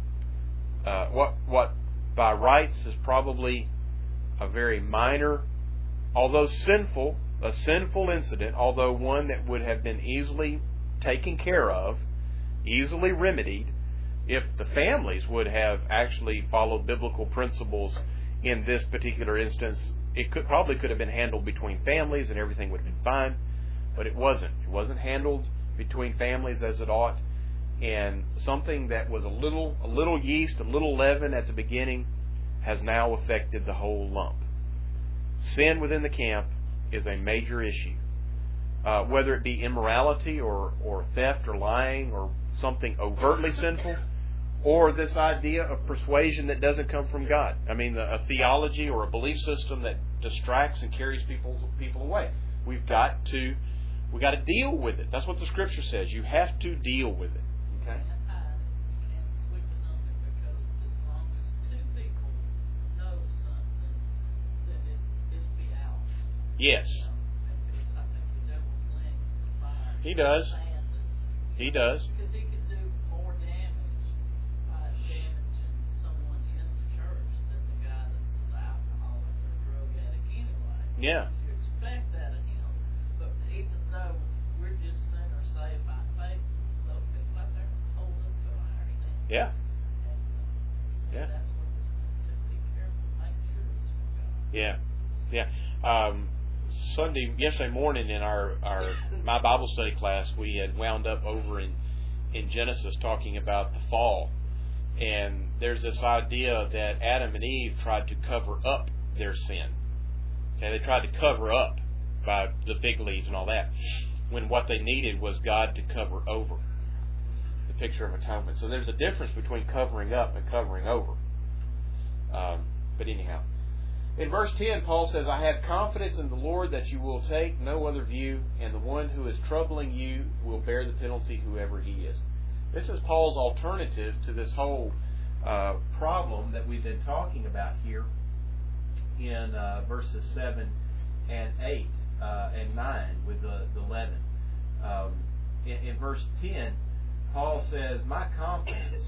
What by rights is probably a very minor, although sinful, a sinful incident, although one that would have been easily taken care of, easily remedied, if the families would have actually followed biblical principles in this particular instance. It probably could have been handled between families and everything would have been fine, but it wasn't. It wasn't handled between families as it ought, and something that was a little yeast, a little leaven at the beginning has now affected the whole lump. Sin within the camp is a major issue. Whether it be immorality or theft or lying or something overtly sinful, or this idea of persuasion that doesn't come from God. I mean, a theology or a belief system that distracts and carries people away. We've got to deal with it. That's what the Scripture says. You have to deal with it. Okay. Yes. He does. He does. Because he could do more damage by damaging someone in the church than the guy that's an alcoholic or drug addict anyway. Yeah. You expect that of him. But even though we're just sinners saved by faith, those people out there hold up to a higher standard. Yeah. And that's what we're supposed to be careful, make sure it's from God. Yeah. Yesterday morning in my Bible study class, we had wound up over in Genesis talking about the fall, and there's this idea that Adam and Eve tried to cover up their sin. Okay, they tried to cover up by the fig leaves and all that, when what they needed was God to cover over. The picture of atonement. So there's a difference between covering up and covering over. But anyhow. In verse 10, Paul says, I have confidence in the Lord that you will take no other view, and the one who is troubling you will bear the penalty, whoever he is. This is Paul's alternative to this whole problem that we've been talking about here in verses 7 and 8 and 9 with the leaven. In verse 10, Paul says, my confidence,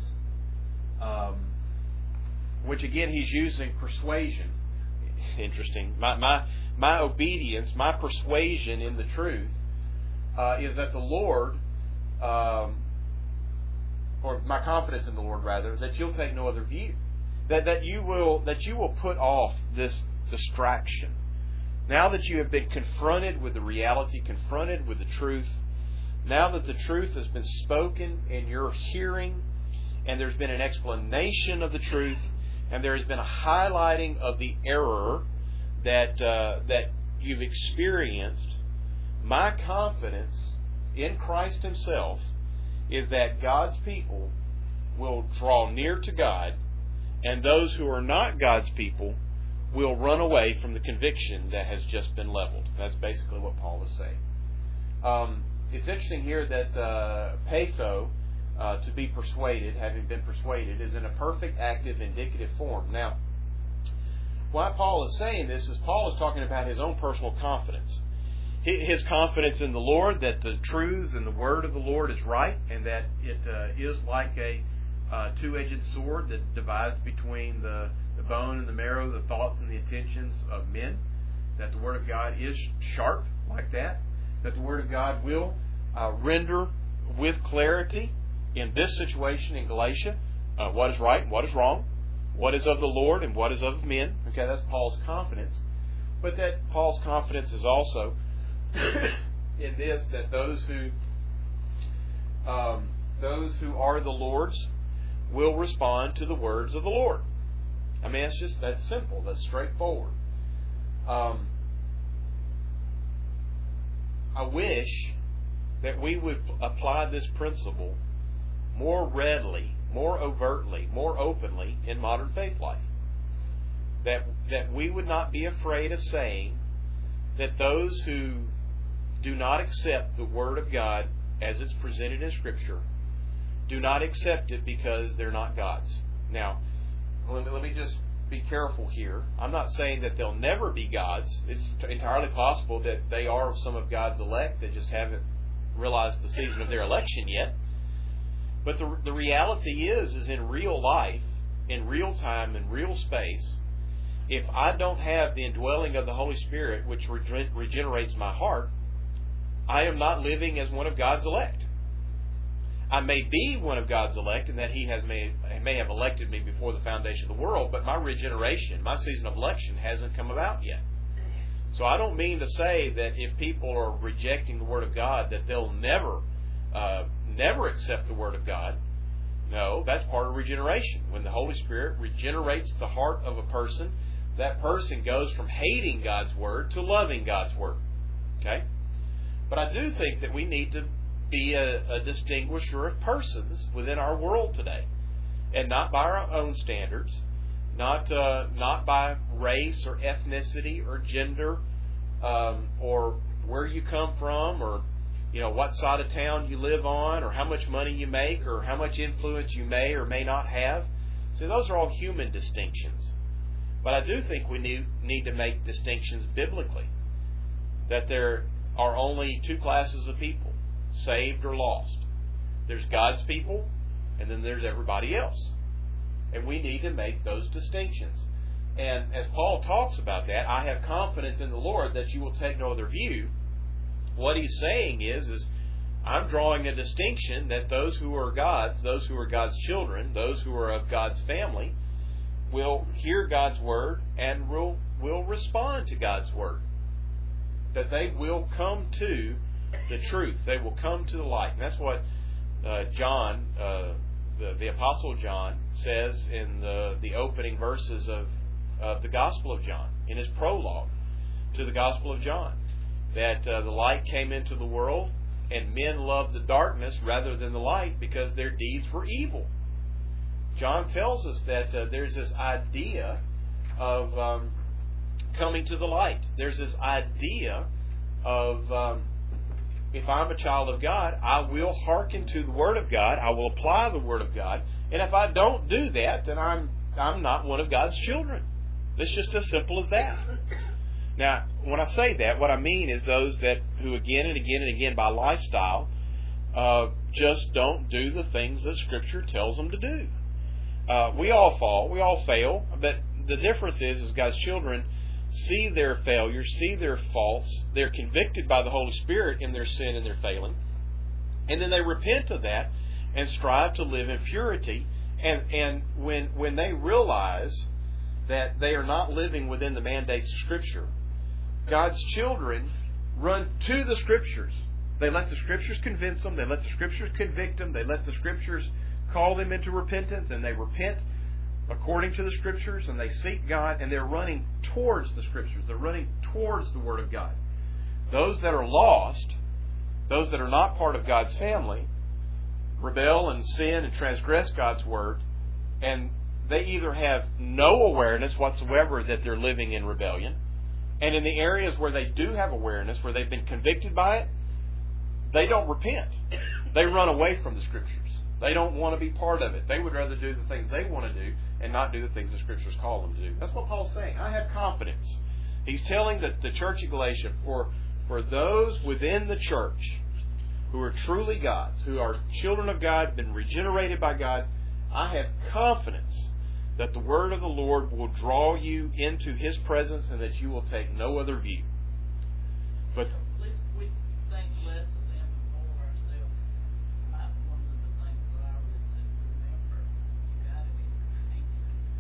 which again he's using persuasion. Interesting. My obedience, my persuasion in the truth is that the Lord, or my confidence in the Lord rather, that you'll take no other view. That you will put off this distraction. Now that you have been confronted with the reality, confronted with the truth, now that the truth has been spoken in your hearing, and there's been an explanation of the truth, and there has been a highlighting of the error that you've experienced, my confidence in Christ Himself is that God's people will draw near to God, and those who are not God's people will run away from the conviction that has just been leveled. That's basically what Paul is saying. It's interesting here that peitho, to be persuaded, having been persuaded, is in a perfect active indicative form. Now, why Paul is saying this is Paul is talking about his own personal confidence. His confidence in the Lord, that the truths and the word of the Lord is right, and that it is like a two-edged sword that divides between the bone and the marrow, the thoughts and the intentions of men, that the Word of God is sharp like that the Word of God will render with clarity in this situation in Galatia what is right and what is wrong, what is of the Lord and what is of men. Okay, that's Paul's confidence. But that Paul's confidence is also in this, that those who are the Lord's will respond to the words of the Lord. I mean, that's simple. That's straightforward. I wish that we would apply this principle more readily, more overtly, more openly in modern faith life. That we would not be afraid of saying that those who do not accept the Word of God as it's presented in Scripture do not accept it because they're not God's. Now, let me just be careful here. I'm not saying that they'll never be God's. It's entirely possible that they are some of God's elect that just haven't realized the season of their election yet. But the reality is in real life, in real time, in real space, if I don't have the indwelling of the Holy Spirit, which regenerates my heart, I am not living as one of God's elect. I may be one of God's elect in that He may have elected me before the foundation of the world, but my regeneration, my season of election hasn't come about yet. So I don't mean to say that if people are rejecting the Word of God that they'll never accept the Word of God. No, that's part of regeneration. When the Holy Spirit regenerates the heart of a person, that person goes from hating God's Word to loving God's Word. Okay? But I do think that we need to be a distinguisher of persons within our world today, and not by our own standards, not by race or ethnicity or gender, or where you come from, or what side of town you live on, or how much money you make, or how much influence you may or may not have. See, those are all human distinctions. But I do think we need to make distinctions biblically, that there are only two classes of people, saved or lost. There's God's people, and then there's everybody else. And we need to make those distinctions. And as Paul talks about that, I have confidence in the Lord that you will take no other view. What he's saying is I'm drawing a distinction that those who are God's children, those who are of God's family, will hear God's Word and will respond to God's Word. That they will come to the truth. They will come to the light. And that's what John, the Apostle John, says in the opening verses of the Gospel of John, in his prologue to the Gospel of John, that the light came into the world, and men loved the darkness rather than the light because their deeds were evil. John tells us that there's this idea of coming to the light. There's this idea of if I'm a child of God, I will hearken to the Word of God. I will apply the Word of God. And if I don't do that, then I'm not one of God's children. It's just as simple as that. Now, when I say that, what I mean is those who again and again and again by lifestyle just don't do the things that Scripture tells them to do. We all fall, we all fail, but the difference is God's children see their failures, see their faults, they're convicted by the Holy Spirit in their sin and their failing, and then they repent of that and strive to live in purity. And when they realize that they are not living within the mandates of Scripture, God's children run to the Scriptures. They let the Scriptures convince them. They let the Scriptures convict them. They let the Scriptures call them into repentance, and they repent according to the Scriptures, and they seek God, and they're running towards the Scriptures. They're running towards the Word of God. Those that are lost, those that are not part of God's family, rebel and sin and transgress God's Word, and they either have no awareness whatsoever that they're living in rebellion, and in the areas where they do have awareness, where they've been convicted by it, they don't repent. They run away from the Scriptures. They don't want to be part of it. They would rather do the things they want to do and not do the things the Scriptures call them to do. That's what Paul's saying. I have confidence. He's telling the church at Galatia, for those within the church who are truly God's, who are children of God, been regenerated by God, I have confidence that the Word of the Lord will draw you into His presence and that you will take no other view. But at least we think less of them and more of ourselves. One of the things that I would say, remember, you got to be contained.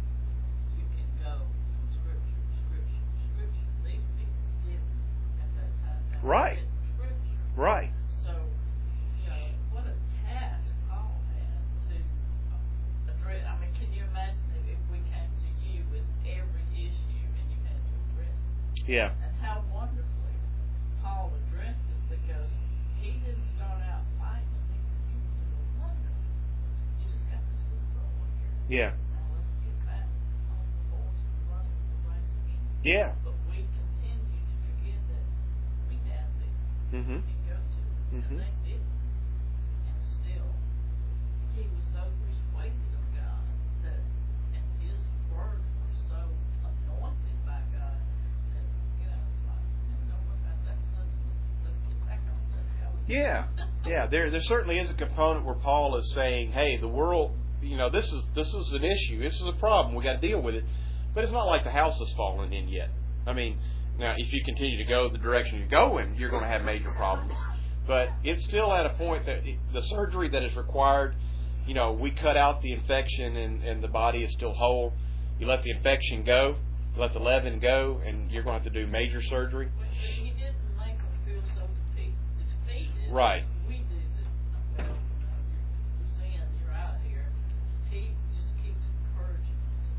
You can go from Scripture to Scripture to Scripture. These people didn't at that time. Right. Scripture. Right. So, what a task Paul had to address. I mean, can you imagine if we came to you with every issue and you had to address it? Yeah. And how wonderfully Paul addressed it, because he didn't start out fighting. He said, "You were wonderful. You just got this little girl here. Yeah. Now let's get back on the horse and run the race again." Yeah. But we continue to forget that we have this. Mm-hmm. And go to it. Mm-hmm. And they didn't. And still, he was so persuaded of God that, and his words were so anointed by God that, it's like, don't worry about that subject. Let's get back on that. Yeah. Yeah. There certainly is a component where Paul is saying, hey, the world, this is an issue. This is a problem. We got to deal with it. But it's not like the house has fallen in yet. I mean, now, if you continue to go the direction you're going, you're going to have major problems. But it's still at a point that the surgery that is required, we cut out the infection and the body is still whole. You let the infection go, you let the leaven go, and you're going to have to do major surgery. But he didn't make them feel so defeated. Right. We do that. Well, you're sin, you're out of here. He just keeps encouraging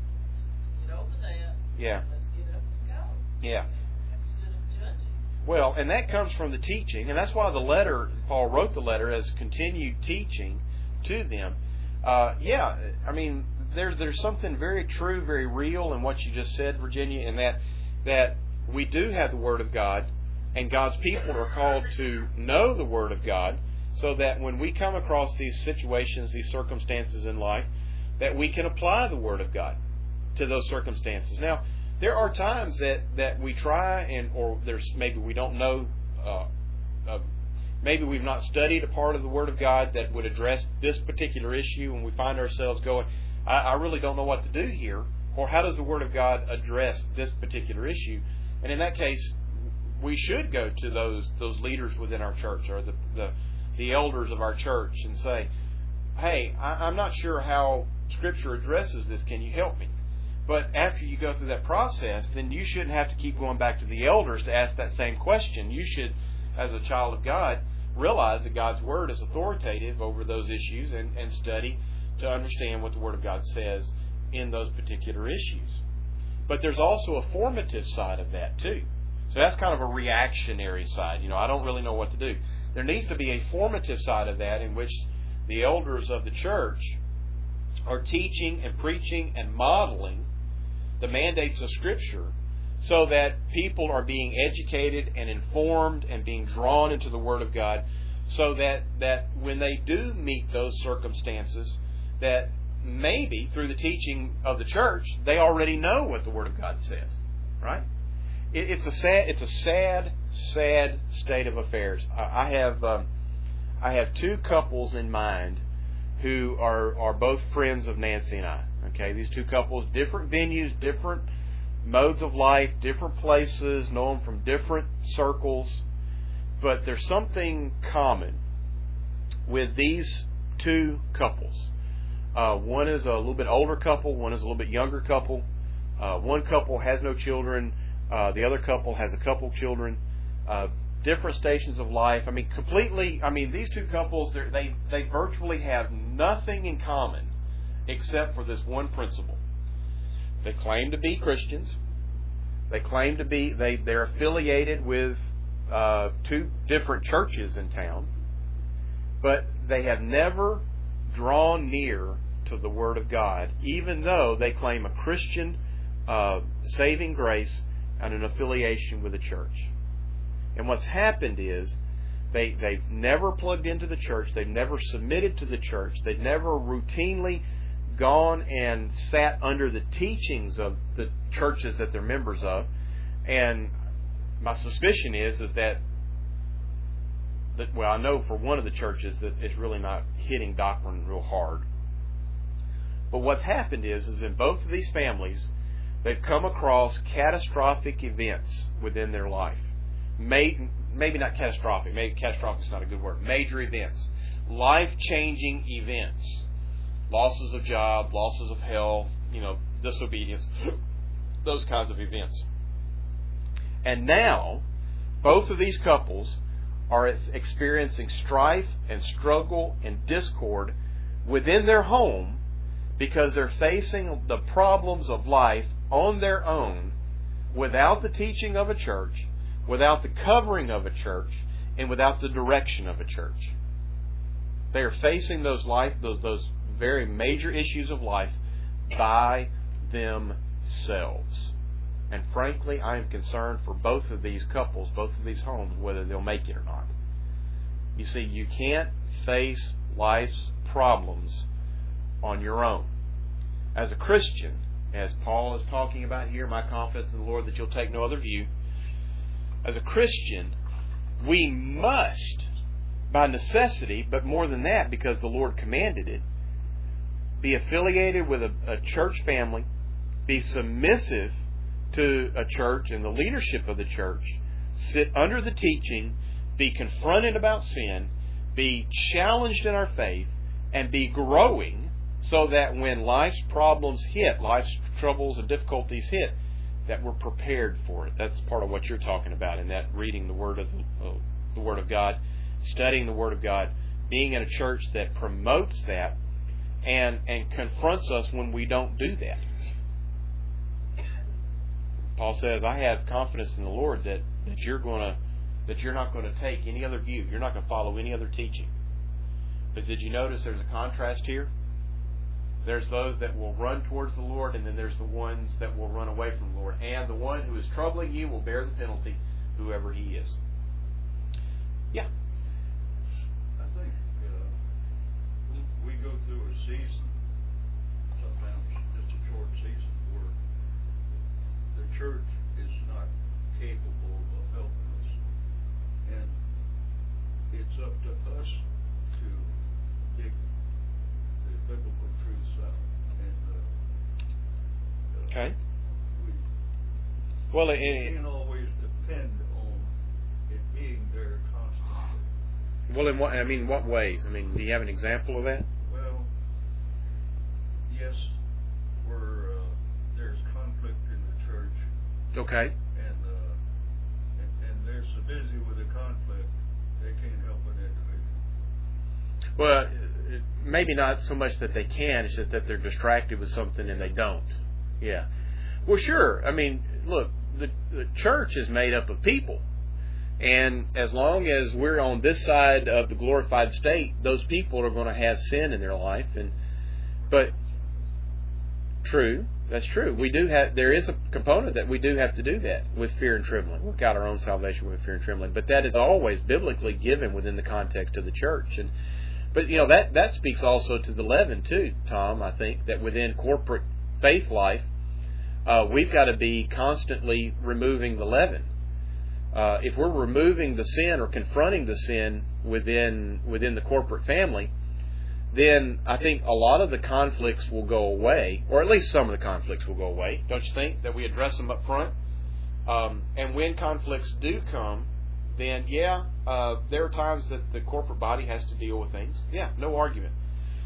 us. Get over that. Yeah. Let's get up and go. Yeah. Instead of judging. Well, and that comes from the teaching, and that's why Paul wrote the letter as continued teaching to them. There's something very true, very real in what you just said, Virginia, in that we do have the Word of God, and God's people are called to know the Word of God, so that when we come across these situations, these circumstances in life, that we can apply the Word of God to those circumstances. Now, there are times that we try, or there's maybe we don't know, maybe we've not studied a part of the Word of God that would address this particular issue, and we find ourselves going, I really don't know what to do here, or how does the Word of God address this particular issue? And in that case, we should go to those leaders within our church, or the elders of our church, and say, hey, I'm not sure how Scripture addresses this. Can you help me? But after you go through that process, then you shouldn't have to keep going back to the elders to ask that same question. You should, as a child of God, realize that God's Word is authoritative over those issues and study to understand what the Word of God says in those particular issues. But there's also a formative side of that too. So that's kind of a reactionary side. I don't really know what to do. There needs to be a formative side of that in which the elders of the church are teaching and preaching and modeling the mandates of Scripture, so that people are being educated and informed and being drawn into the Word of God, so that when they do meet those circumstances, that maybe through the teaching of the church, they already know what the Word of God says. Right? it's a sad state of affairs. I have two couples in mind who are both friends of Nancy and I. Okay, these two couples, different venues, different modes of life, different places, know them from different circles, but there's something common with these two couples. One is a little bit older couple, one is a little bit younger couple. One couple has no children, the other couple has a couple children. Different stations of life. These two couples, they virtually have nothing in common except for this one principle. They claim to be Christians. They claim to be, they're affiliated with two different churches in town, but they have never drawn near to the Word of God, even though they claim a Christian saving grace and an affiliation with a church. And what's happened is they've never plugged into the church. They've never submitted to the church. They've never routinely gone and sat under the teachings of the churches that they're members of. And my suspicion is that I know for one of the churches that it's really not hitting doctrine real hard. But what's happened is in both of these families, they've come across catastrophic events within their life. Maybe not catastrophic. Maybe catastrophic is not a good word. Major events. Life-changing events. Losses of job, losses of health, disobedience. Those kinds of events. And now, both of these couples are experiencing strife and struggle and discord within their home because they're facing the problems of life on their own without the teaching of a church, without the covering of a church, and without the direction of a church. They are facing those very major issues of life by themselves. And frankly, I am concerned for both of these couples, both of these homes, whether they'll make it or not. You see, you can't face life's problems on your own. As a Christian, as Paul is talking about here, my confidence in the Lord that you'll take no other view. As a Christian, we must, by necessity, but more than that, because the Lord commanded it, be affiliated with a church family, be submissive to a church and the leadership of the church, sit under the teaching, be confronted about sin, be challenged in our faith, and be growing so that when life's problems hit, life's troubles and difficulties hit, that we're prepared for it. That's part of what you're talking about in that reading the Word of God, studying the Word of God, being in a church that promotes that and confronts us when we don't do that. Paul says, I have confidence in the Lord that you're not going to take any other view. You're not going to follow any other teaching. But did you notice there's a contrast here? There's those that will run towards the Lord, and then there's the ones that will run away from the Lord. And the one who is troubling you will bear the penalty, whoever he is. Yeah. I think we go through a season, sometimes just a short season, where the church is not capable of helping us. And it's up to us to dig the biblical truths out. And Okay. We can't always depend on it being there constantly. Well, in what ways? Do you have an example of that? Well, yes, where there's conflict in the church. Okay. And they're so busy with the conflict, they can't help an individual. Well, maybe not so much that they can, it's just that they're distracted with something and they don't. Yeah. Well, sure. Look, the church is made up of people. And as long as we're on this side of the glorified state, those people are going to have sin in their life. But true, that's true. There is a component that we do have to do that with fear and trembling. Work out our own salvation with fear and trembling. But that is always biblically given within the context of the church. But that speaks also to the leaven too, Tom. I think that within corporate faith life, we've got to be constantly removing the leaven. If we're removing the sin or confronting the sin within the corporate family, then I think a lot of the conflicts will go away, or at least some of the conflicts will go away. Don't you think? That we address them up front. And when conflicts do come, then there are times that the corporate body has to deal with things. Yeah, no argument.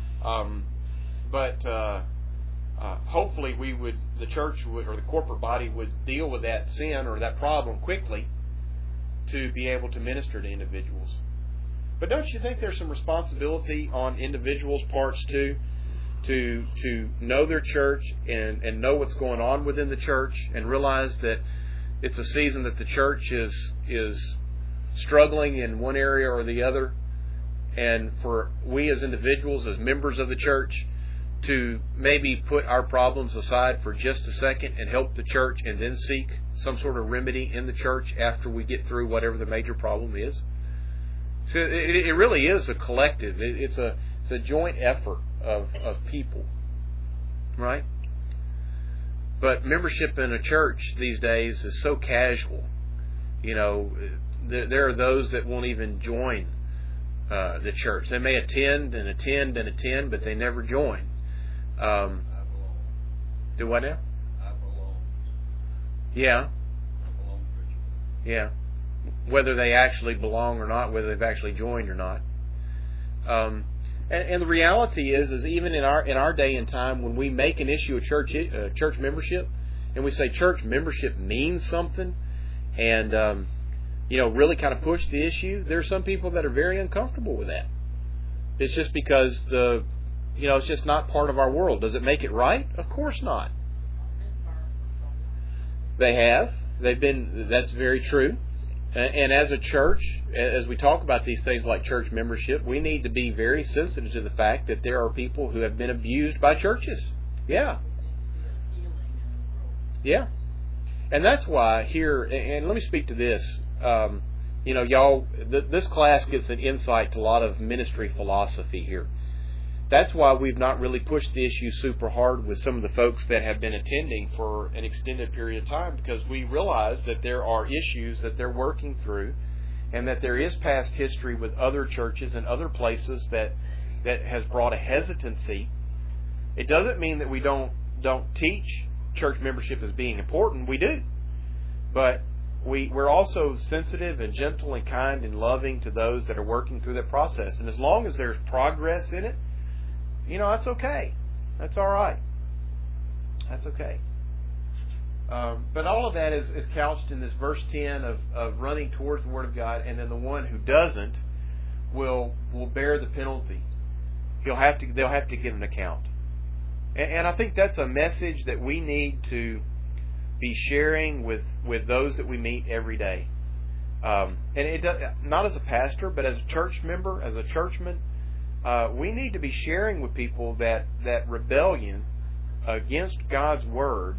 But hopefully the church or the corporate body would deal with that sin or that problem quickly to be able to minister to individuals. But don't you think there's some responsibility on individuals' parts too, to know their church and know what's going on within the church and realize that it's a season that the church is struggling in one area or the other, and for we as individuals, as members of the church, to maybe put our problems aside for just a second and help the church and then seek some sort of remedy in the church after we get through whatever the major problem is. So it really is a collective. It's a joint effort of people, right? But membership in a church these days is so casual. You know, there are those that won't even join the church. They may attend, but they never join. I belong. Do what now? I belong. Yeah. I belong to it. Yeah. Whether they actually belong or not, whether they've actually joined or not. And the reality is even in our day and time, when we make an issue of church membership, and we say church membership means something, and really kind of push the issue, there are some people that are very uncomfortable with that. It's just because it's just not part of our world. Does it make it right? Of course not. They have. They've been. That's very true. And as a church, as we talk about these things like church membership, we need to be very sensitive to the fact that there are people who have been abused by churches. Yeah. Yeah. And that's why here, and let me speak to this. Y'all, this class gets an insight to a lot of ministry philosophy here. That's why we've not really pushed the issue super hard with some of the folks that have been attending for an extended period of time, because we realize that there are issues that they're working through, and that there is past history with other churches and other places that has brought a hesitancy. It doesn't mean that we don't teach church membership as being important. We do. But we're also sensitive and gentle and kind and loving to those that are working through that process. And as long as there's progress in it, that's okay. That's all right. That's okay. But all of that is couched in this verse 10 of running towards the Word of God, and then the one who doesn't will bear the penalty. They'll have to give an account. And I think that's a message that we need to be sharing with those that we meet every day. And it not as a pastor, but as a church member, as a churchman, we need to be sharing with people that rebellion against God's Word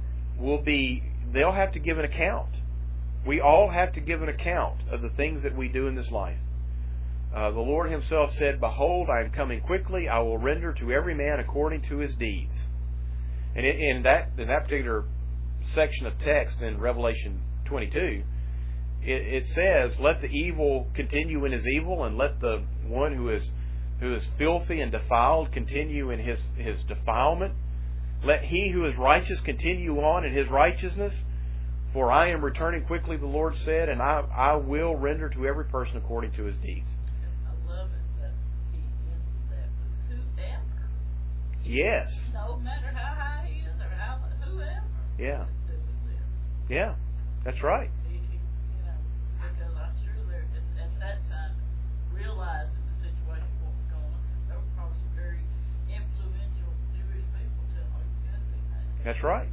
they'll have to give an account. We all have to give an account of the things that we do in this life. The Lord Himself said, "Behold, I am coming quickly. I will render to every man according to his deeds." And in that particular section of text in Revelation 22, it says, "Let the evil continue in his evil, and let the one who is filthy and defiled continue in his defilement. Let he who is righteous continue on in his righteousness. For I am returning quickly," the Lord said, "and I will render to every person according to his deeds." I love it that He ends that with whoever. Yes. No matter how high he is or whoever. Yeah. Yeah. That's right. Because I'm sure they're at that time realizing the situation, what was going on. There were probably some very influential Jewish people telling them you can't do that. That's right.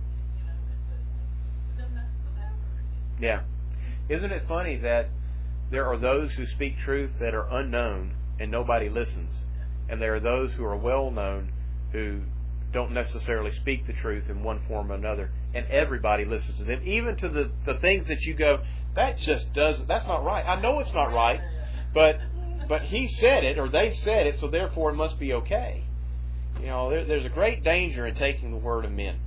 It doesn't matter whatever. Yeah. Isn't it funny that there are those who speak truth that are unknown and nobody listens, and there are those who are well known who don't necessarily speak the truth in one form or another, and everybody listens to them, even to the things that you go, that's not right. I know it's not right, but he said it, or they said it, so therefore it must be okay. There's a great danger in taking the word of men.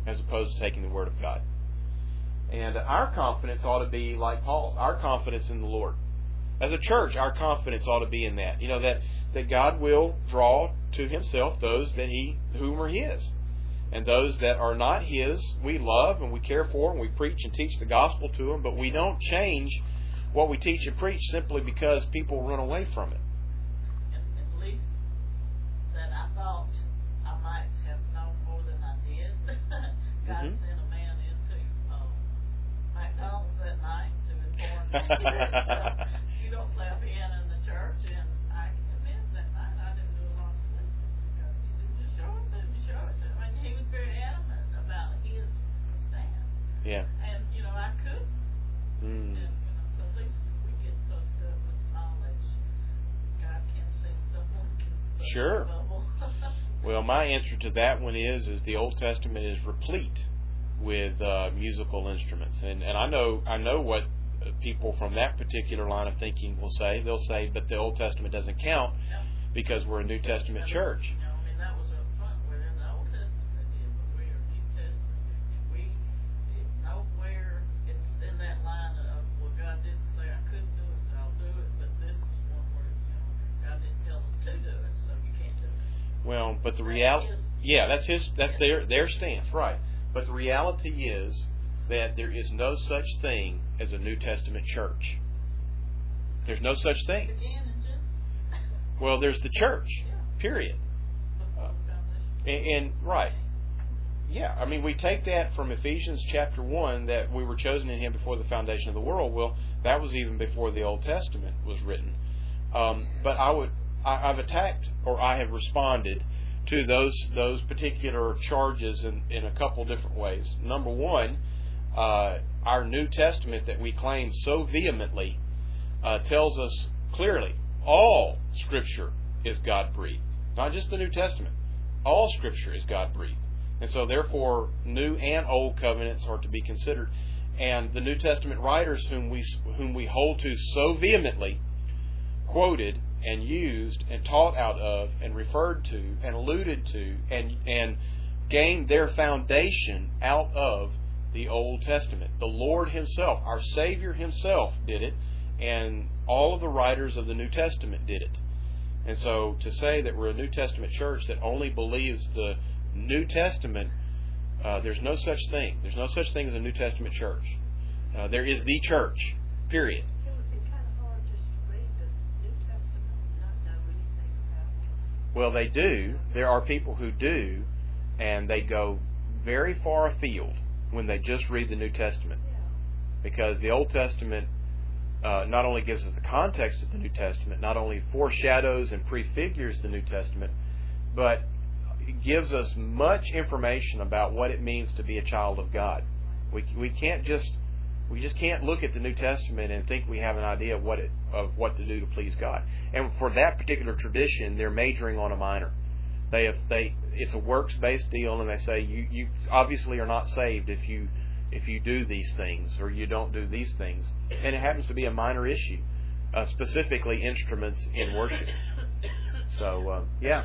as opposed to taking the Word of God. And our confidence ought to be like Paul's, our confidence in the Lord. As a church, our confidence ought to be in that. That God will draw to Himself those whom are His. And those that are not His, we love and we care for and we preach and teach the gospel to them, but we don't change what we teach and preach simply because people run away from it. At least that I thought I might have known more than I did. God sent a man into McDonald's that night to inform me you don't play a piano in the church, and I admit that night I didn't do a lot of sleeping because he said, just show it to me, show it to me. I mean, he was very adamant about his stand. Yeah. And, I couldn't. And, so at least we get hooked up with knowledge. God can send someone can put Sure. a bubble. Well, my answer to that one is the Old Testament is replete with musical instruments, and I know what people from that particular line of thinking will say. They'll say, but the Old Testament doesn't count because we're a New Testament church. That was up front. We're in the Old Testament, they did, but we're New Testament, and we nowhere it's in that line of, well, God didn't say I couldn't do it, so I'll do it, but this is one where God didn't tell us to do it, so you can't do it. Well, but the reality, that's their stance, right? But the reality is that there is no such thing as a New Testament church. There's no such thing. Well, there's the church, period. And right. Yeah, I mean, we take that from Ephesians chapter 1, that we were chosen in Him before the foundation of the world. Well, that was even before the Old Testament was written. But I've attacked, or I have responded to those particular charges in a couple different ways. Number one, our New Testament that we claim so vehemently tells us clearly all Scripture is God-breathed. Not just the New Testament. All Scripture is God-breathed. And so therefore, New and Old covenants are to be considered. And the New Testament writers whom we hold to so vehemently quoted and used and taught out of and referred to and alluded to and gained their foundation out of the Old Testament. The Lord Himself, our Savior Himself, did it, and all of the writers of the New Testament did it. And so to say that we're a New Testament church that only believes the New Testament, there's no such thing. There's no such thing as a New Testament church. There is the church, period. It would be kind of hard just to read the New Testament and not know anything about it. Well, they do. There are people who do, and they go very far afield when they just read the New Testament. Yeah. Because the Old Testament not only gives us the context of the New Testament, not only foreshadows and prefigures the New Testament, but it gives us much information about what it means to be a child of God. We just can't look at the New Testament and think we have an idea of what to do to please God. And for that particular tradition, they're majoring on a minor. It's a works-based deal, and they say you obviously are not saved if you do these things or you don't do these things. And it happens to be a minor issue, specifically instruments in worship. So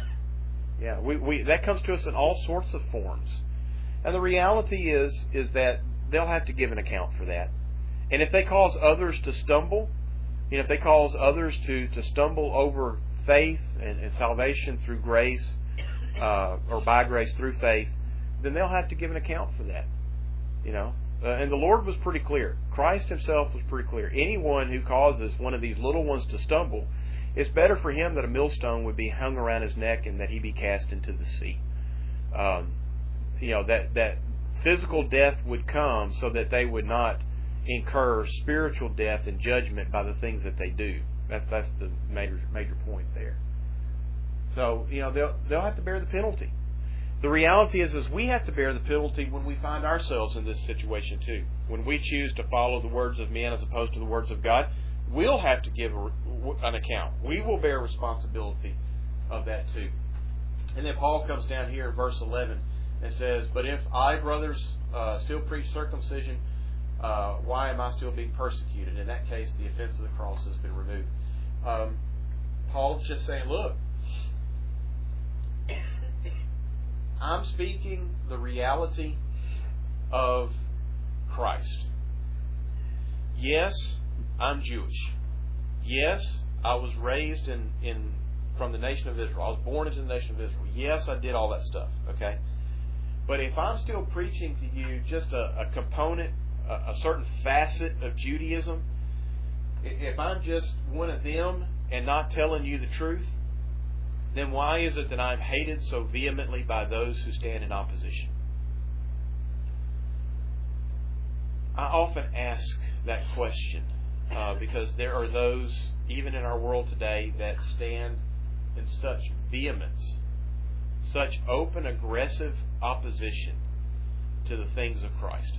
we that comes to us in all sorts of forms. And the reality is that they'll have to give an account for that. And if they cause others to stumble, if they cause others to stumble over faith and salvation through grace, or by grace through faith, then they'll have to give an account for that. And the Lord was pretty clear. Christ Himself was pretty clear. Anyone who causes one of these little ones to stumble, it's better for him that a millstone would be hung around his neck and that he be cast into the sea. That physical death would come so that they would not incur spiritual death and judgment by the things that they do. That's the major point there. So they'll have to bear the penalty. The reality is we have to bear the penalty when we find ourselves in this situation too. When we choose to follow the words of men as opposed to the words of God, we'll have to give an account. We will bear responsibility of that too. And then Paul comes down here in verse 11 and says, "But if I, brothers, still preach circumcision, why am I still being persecuted?" In that case, the offense of the cross has been removed. Paul's just saying, look, I'm speaking the reality of Christ. Yes, I'm Jewish. Yes, I was raised from the nation of Israel. I was born into the nation of Israel. Yes, I did all that stuff. Okay? But if I'm still preaching to you just a component, a certain facet of Judaism, if I'm just one of them and not telling you the truth, then why is it that I'm hated so vehemently by those who stand in opposition? I often ask that question because there are those, even in our world today, that stand in such vehemence, such open, aggressive opposition to the things of Christ.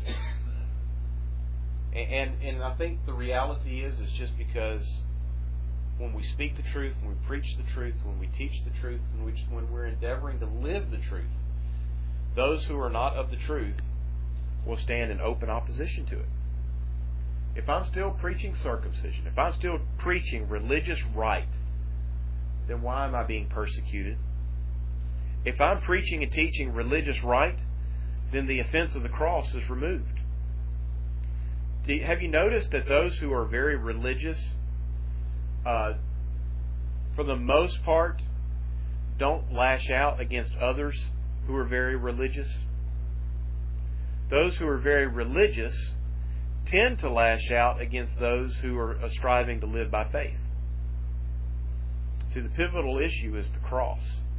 And I think the reality is just because when we speak the truth, when we preach the truth, when we teach the truth, when we're endeavoring to live the truth, those who are not of the truth will stand in open opposition to it. If I'm still preaching circumcision, if I'm still preaching religious rite, then why am I being persecuted? If I'm preaching and teaching religious rite, then the offense of the cross is removed. Have you noticed that those who are very religious, for the most part, don't lash out against others who are very religious? Those who are very religious tend to lash out against those who are striving to live by faith. See, the pivotal issue is the cross.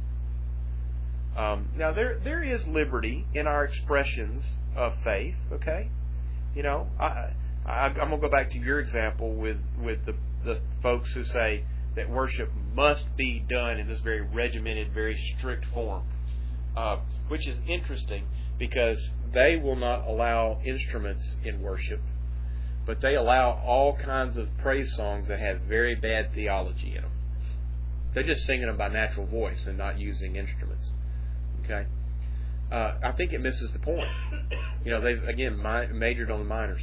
Now, there is liberty in our expressions of faith, okay? You know, I'm going to go back to your example with the folks who say that worship must be done in this very regimented, very strict form, which is interesting because they will not allow instruments in worship, but they allow all kinds of praise songs that have very bad theology in them. They're just singing them by natural voice and not using instruments. Okay? I think it misses the point. You know, they've, again, majored on the minors.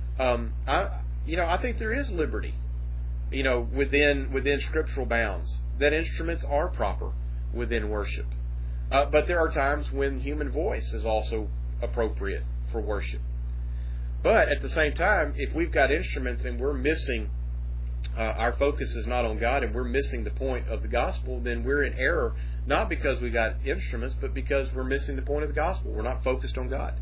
I think there is liberty, you know, within scriptural bounds, that instruments are proper within worship. But there are times when human voice is also appropriate for worship. But at the same time, if we've got instruments and we're missing, our focus is not on God and we're missing the point of the gospel, then we're in error, not because we got instruments, but because we're missing the point of the gospel. We're not focused on God.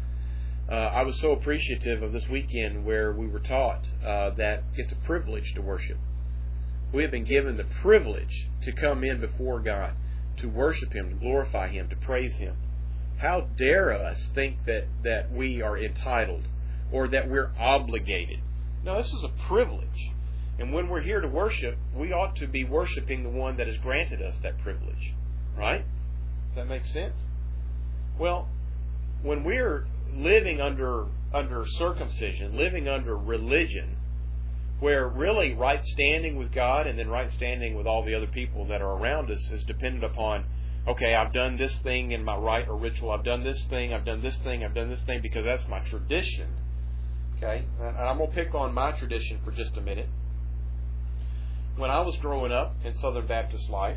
I was so appreciative of this weekend where we were taught that it's a privilege to worship. We have been given the privilege to come in before God, to worship Him, to glorify Him, to praise Him. How dare us think that we are entitled or that we're obligated? No, this is a privilege. And when we're here to worship, we ought to be worshiping the one that has granted us that privilege. Right? Does that make sense? Well, when we're living under circumcision, living under religion, where really right standing with God and then right standing with all the other people that are around us is dependent upon, okay, I've done this thing in my rite or ritual, I've done this thing, I've done this thing, I've done this thing because that's my tradition. Okay? And I'm going to pick on my tradition for just a minute. When I was growing up in Southern Baptist life,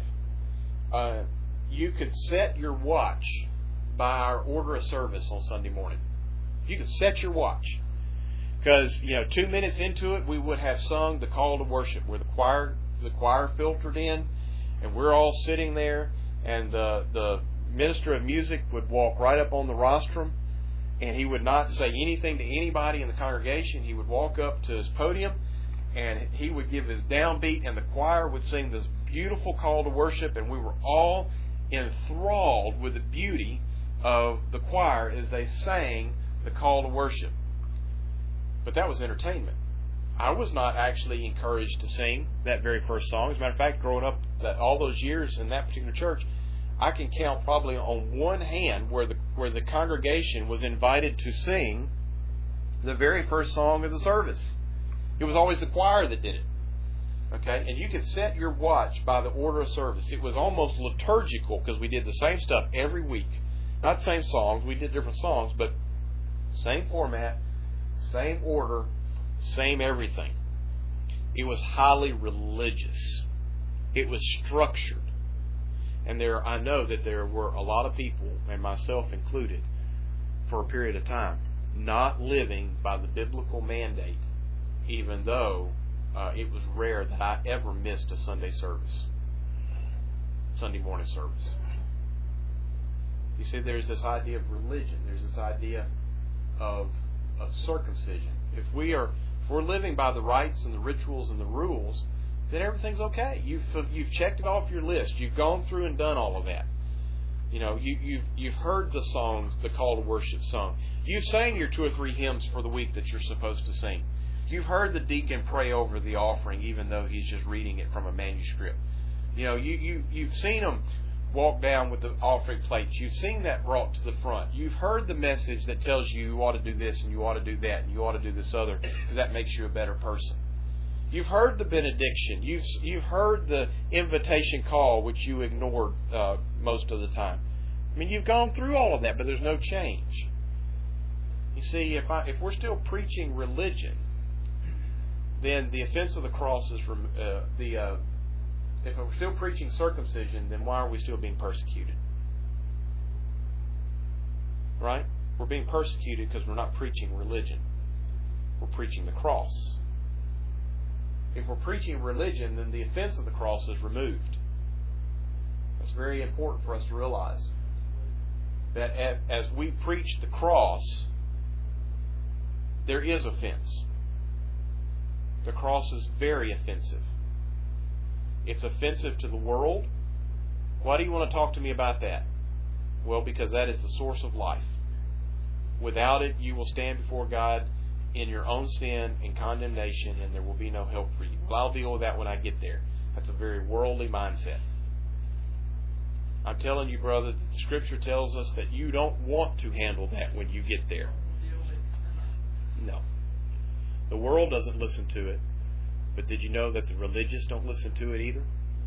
you could set your watch by our order of service on Sunday morning. You could set your watch. Because, 2 minutes into it, we would have sung the call to worship, where the choir filtered in, and we're all sitting there, and the minister of music would walk right up on the rostrum, and he would not say anything to anybody in the congregation. He would walk up to his podium, and he would give his downbeat, and the choir would sing this beautiful call to worship, and we were all enthralled with the beauty of the choir as they sang the call to worship. But that was entertainment. I was not actually encouraged to sing that very first song. As a matter of fact, growing up all those years in that particular church, I can count probably on one hand where the congregation was invited to sing the very first song of the service. It was always the choir that did it. Okay? And you could set your watch by the order of service. It was almost liturgical because we did the same stuff every week. Not the same songs. We did different songs, but same format, same order, same everything. It was highly religious. It was structured. And I know that there were a lot of people, and myself included, for a period of time, not living by the biblical mandate, even though it was rare that I ever missed a Sunday service, Sunday morning service. You see, there's this idea of religion. There's this idea of circumcision. If we're living by the rites and the rituals and the rules, then everything's okay. You've checked it off your list. You've gone through and done all of that. You know, you've heard the songs, the call to worship sung. You've sang your 2 or 3 hymns for the week that you're supposed to sing. You've heard the deacon pray over the offering, even though he's just reading it from a manuscript. You know, you've seen them walk down with the offering plates. You've seen that brought to the front. You've heard the message that tells you ought to do this and you ought to do that and you ought to do this other because that makes you a better person. You've heard the benediction. You've heard the invitation call, which you ignored most of the time. I mean, you've gone through all of that, but there's no change. You see, if we're still preaching religion, then the offense of the cross is if we're still preaching circumcision, then why are we still being persecuted? Right? We're being persecuted because we're not preaching religion. We're preaching the cross. If we're preaching religion, then the offense of the cross is removed. That's very important for us to realize. That as we preach the cross, there is offense. The cross is very offensive. It's offensive to the world. Why do you want to talk to me about that? Well, because that is the source of life. Without it, you will stand before God in your own sin and condemnation, and there will be no help for you. Well, I'll deal with that when I get there. That's a very worldly mindset. I'm telling you, brother, that the Scripture tells us that you don't want to handle that when you get there. No. The world doesn't listen to it. But did you know that the religious don't listen to it either?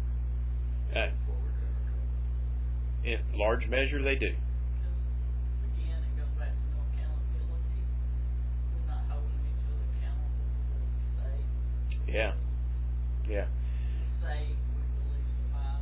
In large measure, they do. Again, it goes back to no accountability. We're not holding each other accountable for what we say. Yeah. Yeah. We say we believe the Bible,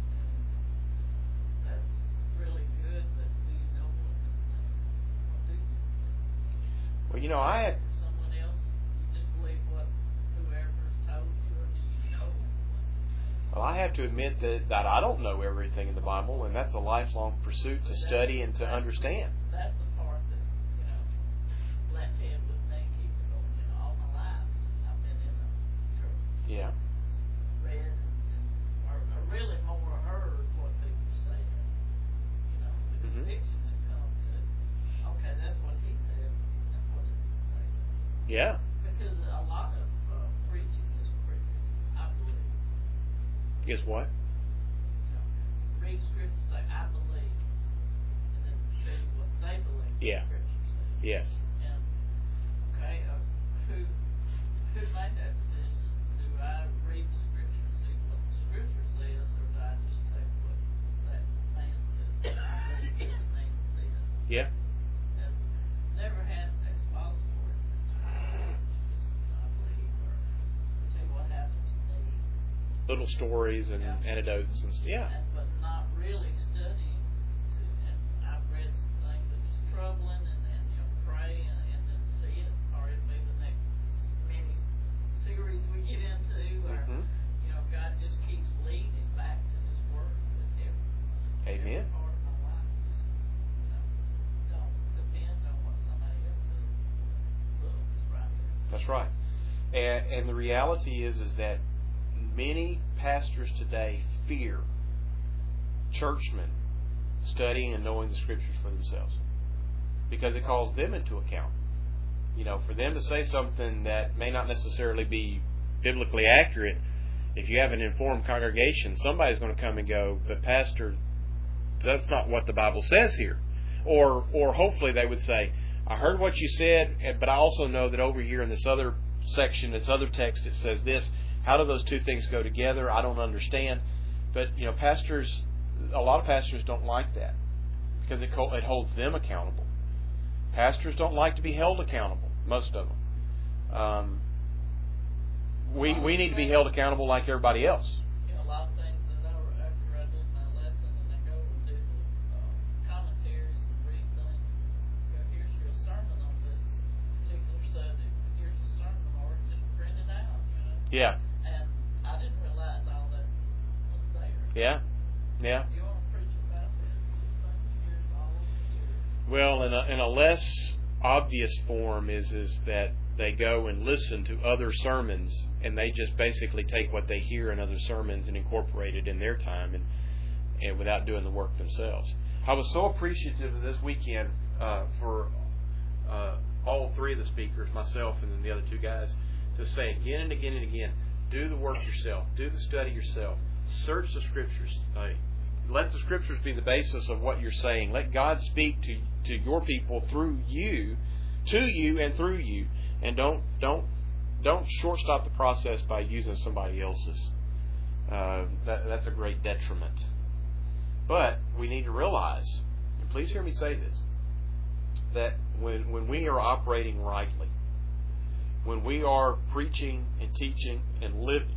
and that's really good, but do you know what do you believe? Well, you know, I had... Someone else, you just believe what whoever told you, or do you know what's Well, I have to admit that I don't know everything in the Bible, and that's a lifelong pursuit to study and to understand. That's the part that, left head with me, keep it going. All my life, I've been in the church. Yeah. Read or really more heard what people say. The conviction has come to, okay, that's what he said, that's what it say. Yeah. Because a lot of preaching is preachers, I believe. Guess what? Read scripture, say, I believe, and then show you what they believe. Yeah. Scripture says. Yes. And okay, who made that decision? Do I read the scripture and see what the scripture says, or do I just take what that man says? I believe this means this. Yeah. And never had expository. I believe, or see what happens to me. Little stories and Yeah. anecdotes and yeah. But not really studying. And I've read some things that is troubling, and then pray and then see it, or it'll be the next mini series we get into, or God just keeps leading back to His Word with every Amen. part of my life. Just don't depend on what somebody else says. Look, it's right there. That's right. And the reality is that many pastors today fear churchmen studying and knowing the Scriptures for themselves because it calls them into account. For them to say something that may not necessarily be biblically accurate, if you have an informed congregation, somebody's going to come and go, but Pastor, that's not what the Bible says here. Or hopefully they would say, I heard what you said, but I also know that over here in this other section, this other text, it says this. How do those two things go together? I don't understand. But, pastors, a lot of pastors don't like that because it holds them accountable. Pastors don't like to be held accountable, most of them. We need to be held accountable like everybody else. A lot of things that after I did my lesson, and I go and do the commentaries and read things. Yeah. And I didn't realize all that was there. Yeah. Yeah. You want to preach about this thing years, all those years. Well, in a less obvious form is that they go and listen to other sermons, and they just basically take what they hear in other sermons and incorporate it in their time, and without doing the work themselves. I was so appreciative of this weekend for all three of the speakers, myself and then the other two guys, to say again and again and again, do the work yourself, do the study yourself, search the Scriptures. Let the Scriptures be the basis of what you're saying. Let God speak to your people through you, to you and through you, and don't shortstop the process by using somebody else's. That's a great detriment. But we need to realize, and please hear me say this, that when we are operating rightly, when we are preaching and teaching and living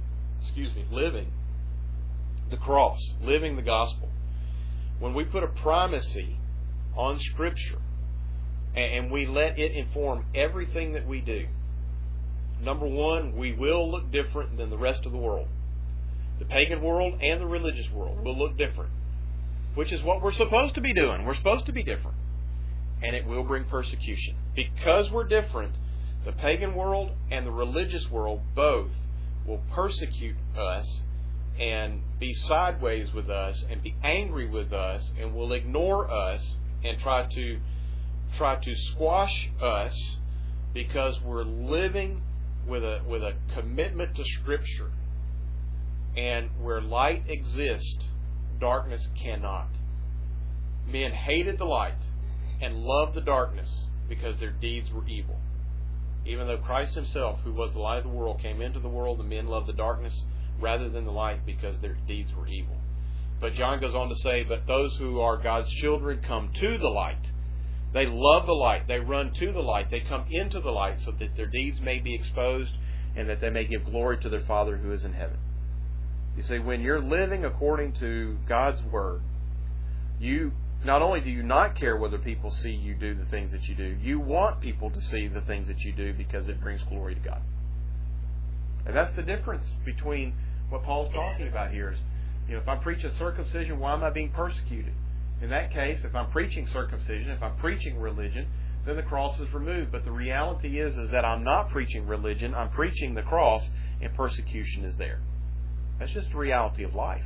the cross, living the gospel, when we put a primacy on Scripture and we let it inform everything that we do, number one, we will look different than the rest of the world. The pagan world and the religious world will look different, which is what we're supposed to be doing. We're supposed to be different. And it will bring persecution. Because we're different, the pagan world and the religious world both will persecute us and be sideways with us and be angry with us and will ignore us and try to squash us because we're living with a commitment to Scripture. And where light exists, darkness cannot. Men hated the light and loved the darkness because their deeds were evil. Even though Christ Himself, who was the light of the world, came into the world, the men loved the darkness rather than the light because their deeds were evil. But John goes on to say, but those who are God's children come to the light. They love the light. They run to the light. They come into the light so that their deeds may be exposed and that they may give glory to their Father who is in heaven. You see, when you're living according to God's Word, you not only do you not care whether people see you do the things that you do, you want people to see the things that you do because it brings glory to God. And that's the difference between what Paul's talking about here is, if I'm preaching circumcision, why am I being persecuted? In that case, if I'm preaching circumcision, if I'm preaching religion, then the cross is removed. But the reality is that I'm not preaching religion, I'm preaching the cross, and persecution is there. That's just the reality of life.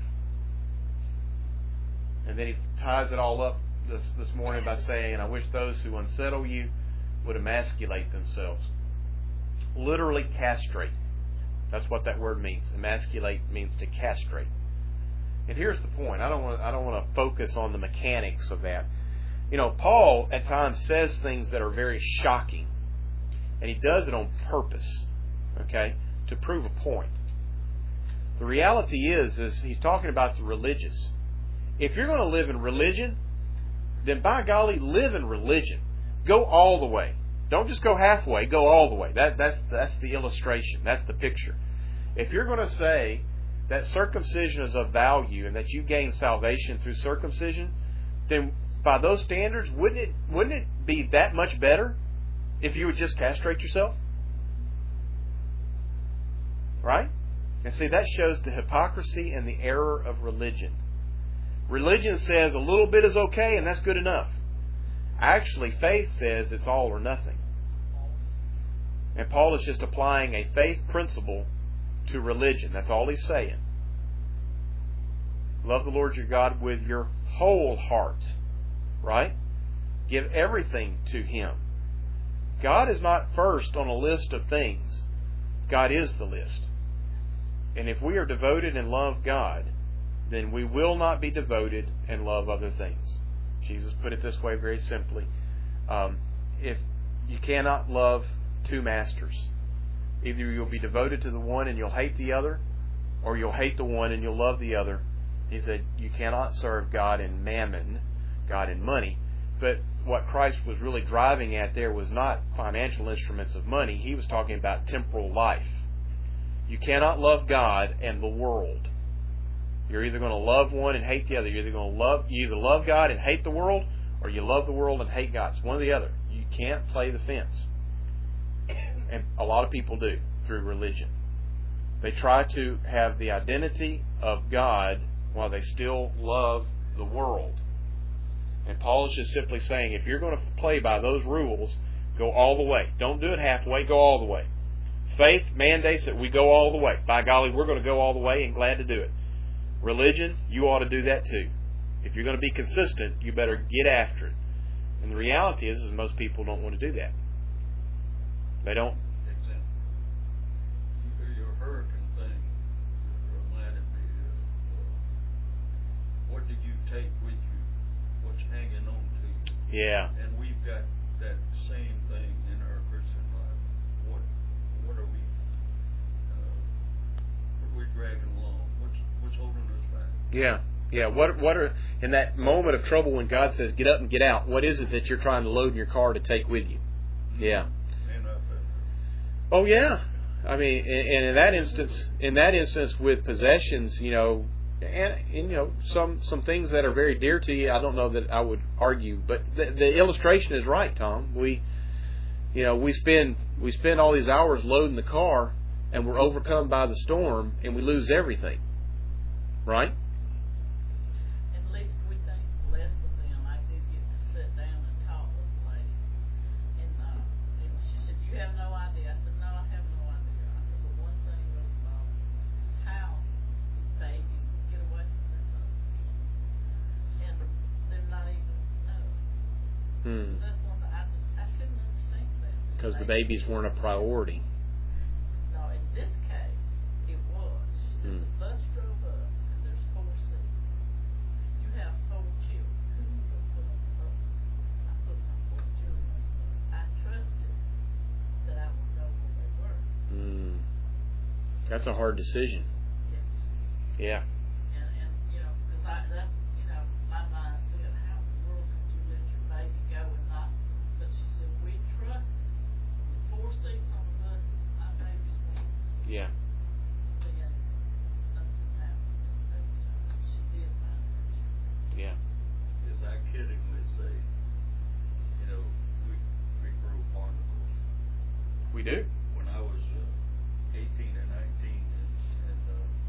And then he ties it all up this morning by saying, and I wish those who unsettle you would emasculate themselves. Literally castrate. That's what that word means. Emasculate means to castrate. And here's the point. I don't want to focus on the mechanics of that. Paul at times says things that are very shocking. And he does it on purpose, okay, to prove a point. The reality is he's talking about the religious. If you're going to live in religion, then by golly, live in religion. Go all the way. Don't just go halfway. Go all the way. That's the illustration. That's the picture. If you're going to say that circumcision is of value and that you gain salvation through circumcision, then by those standards, wouldn't it be that much better if you would just castrate yourself? Right? And see, that shows the hypocrisy and the error of religion. Religion says a little bit is okay and that's good enough. Actually, faith says it's all or nothing. And Paul is just applying a faith principle to religion. That's all he's saying. Love the Lord your God with your whole heart. Right? Give everything to Him. God is not first on a list of things. God is the list. And if we are devoted and love God, then we will not be devoted and love other things. Jesus put it this way very simply. If you cannot love two masters, either you'll be devoted to the one and you'll hate the other, or you'll hate the one and you'll love the other. He said you cannot serve God in mammon, God in money. But what Christ was really driving at there was not financial instruments of money. He was talking about temporal life. You cannot love God and the world. You're either going to love one and hate the other. You either love God and hate the world, or you love the world and hate God. It's one or the other. You can't play the fence. And a lot of people do through religion. They try to have the identity of God while they still love the world. And Paul is just simply saying, if you're going to play by those rules, go all the way. Don't do it halfway, go all the way. Faith mandates that we go all the way. By golly, we're going to go all the way and glad to do it. Religion, you ought to do that too. If you're going to be consistent, you better get after it. And the reality is most people don't want to do that. They don't. Example. Your hurricane thing reminded me of what did you take with you? What's hanging on to you? Yeah. And we've got that same thing in our Christian life. What are we dragging along? What's holding us back? Yeah. Yeah, what are, in that moment of trouble when God says, get up and get out, what is it that you're trying to load in your car to take with you? Yeah. Oh, yeah. I mean, and in that instance with possessions, and some things that are very dear to you, I don't know that I would argue, but the illustration is right, Tom. We spend all these hours loading the car, and we're overcome by the storm, and we lose everything. Right? Because the babies weren't a priority. No, in this case, it was. She said the bus drove up and there's 4 seats. You have 4 children. Who are you going to put on the bus? I put my 4 children on the bus. I trusted that I would know where they were. That's a hard decision. Yes. Yeah. And because that's, my mind said, how in the world could you let your baby go and not? But she said, we trusted. 4 seats on the bus, my baby's one. Yeah. Then something happened. She did find her. Yeah. As I kiddingly say, we grow barnacles. We do. When I was 18 and 19, and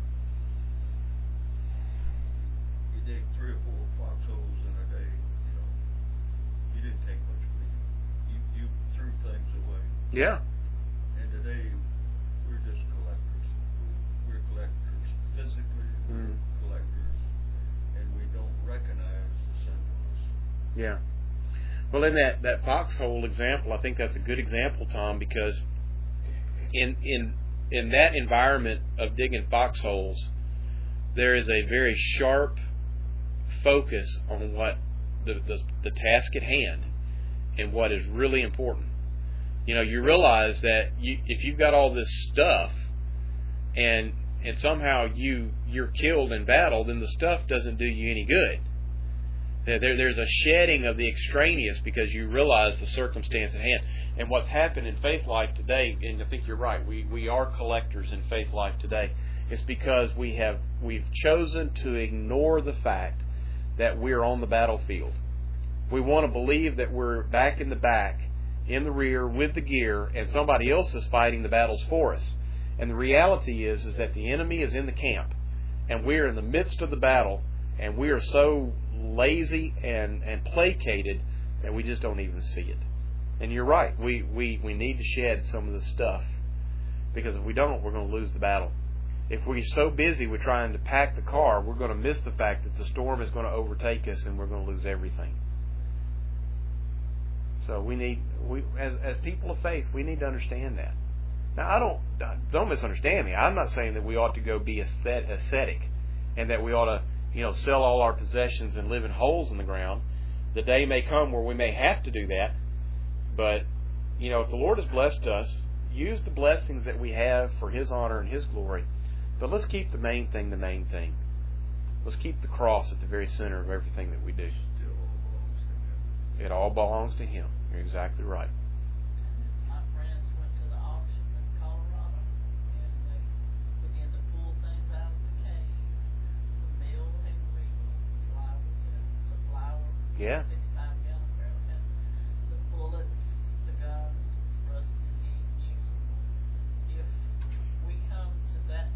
you dig 3 or 4 foxholes in a day, you didn't take much with you. You threw things away. Yeah. And today, we're just collectors. We're collectors physically, we're collectors, and we don't recognize the sinfulness. Yeah. Well, in that foxhole example, I think that's a good example, Tom, because in that environment of digging foxholes, there is a very sharp focus on what the task at hand and what is really important. You realize that if you've got all this stuff and somehow you're killed in battle, then the stuff doesn't do you any good. There's a shedding of the extraneous because you realize the circumstance at hand. And what's happened in Faith Life today, and I think you're right, we are collectors in Faith Life today, it's because we've chosen to ignore the fact that we're on the battlefield. We want to believe that we're back in the back, in the rear, with the gear, and somebody else is fighting the battles for us. And the reality is that the enemy is in the camp, and we're in the midst of the battle, and we are so lazy and placated that we just don't even see it. And you're right, we need to shed some of the stuff, because if we don't, we're going to lose the battle. If we're so busy with trying to pack the car, we're going to miss the fact that the storm is going to overtake us and we're going to lose everything. So as people of faith, we need to understand that. Now, don't misunderstand me. I'm not saying that we ought to go be ascetic and that we ought to, sell all our possessions and live in holes in the ground. The day may come where we may have to do that. But, if the Lord has blessed us, use the blessings that we have for His honor and His glory. But let's keep the main thing the main thing. Let's keep the cross at the very center of everything that we do. It all belongs to Him. You're exactly right. My friends went to the auction in Colorado, and they began to pull things out of the cave. The mill and wheel, the flour, Yeah. 65-gallon barrel, and the bullets, the guns, rusty used. If we come to that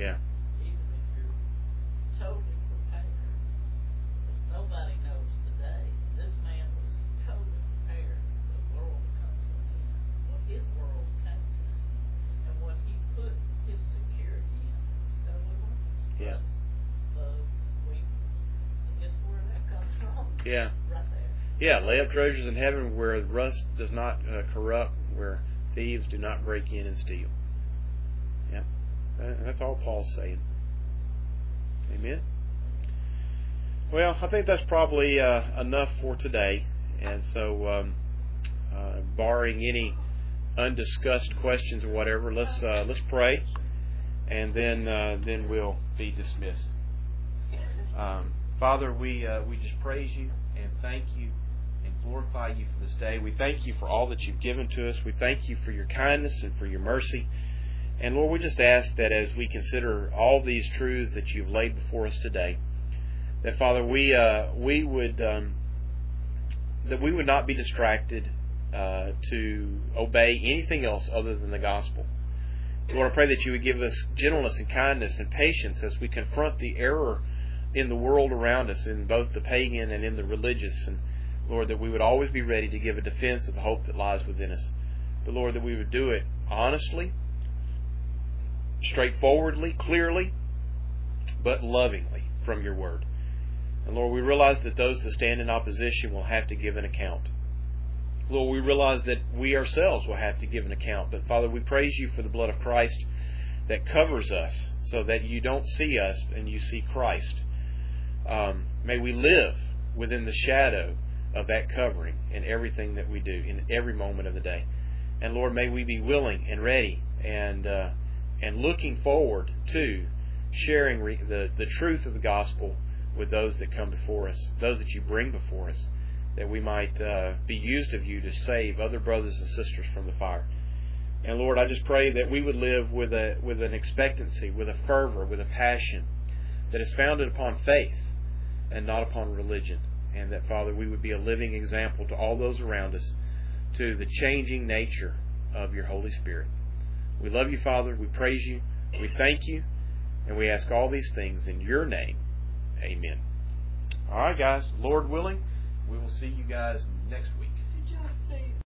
Yeah. Even if you're totally prepared. Because nobody knows today. This man was totally prepared for the world to come to an end. Well, his world came to an end. And what he put his security in was government. Yeah. Love, sweetness. And guess where that comes from? Yeah. Right there. Yeah, lay up treasures in heaven where rust does not corrupt, where thieves do not break in and steal. Yeah, that's all Paul's saying. Amen. Well, I think that's probably enough for today. And so, barring any undiscussed questions or whatever, let's pray, and then we'll be dismissed. Father, we just praise you and thank you and glorify you for this day. We thank you for all that you've given to us. We thank you for your kindness and for your mercy. And Lord, we just ask that as we consider all these truths that you've laid before us today, that Father, we would not be distracted to obey anything else other than the gospel. Lord, I pray that you would give us gentleness and kindness and patience as we confront the error in the world around us, in both the pagan and in the religious. And Lord, that we would always be ready to give a defense of the hope that lies within us. But Lord, that we would do it honestly, straightforwardly, clearly, but lovingly from your word. And Lord, we realize that those that stand in opposition will have to give an account. Lord, we realize that we ourselves will have to give an account. But Father, we praise you for the blood of Christ that covers us so that you don't see us and you see Christ. May we live within the shadow of that covering in everything that we do, in every moment of the day. And Lord, may we be willing and ready and looking forward to sharing the truth of the gospel with those that come before us, those that you bring before us, that we might be used of you to save other brothers and sisters from the fire. And Lord, I just pray that we would live with an expectancy, with a fervor, with a passion that is founded upon faith and not upon religion. And that, Father, we would be a living example to all those around us, to the changing nature of your Holy Spirit. We love you, Father. We praise you. We thank you. And we ask all these things in your name. Amen. All right, guys. Lord willing, we will see you guys next week.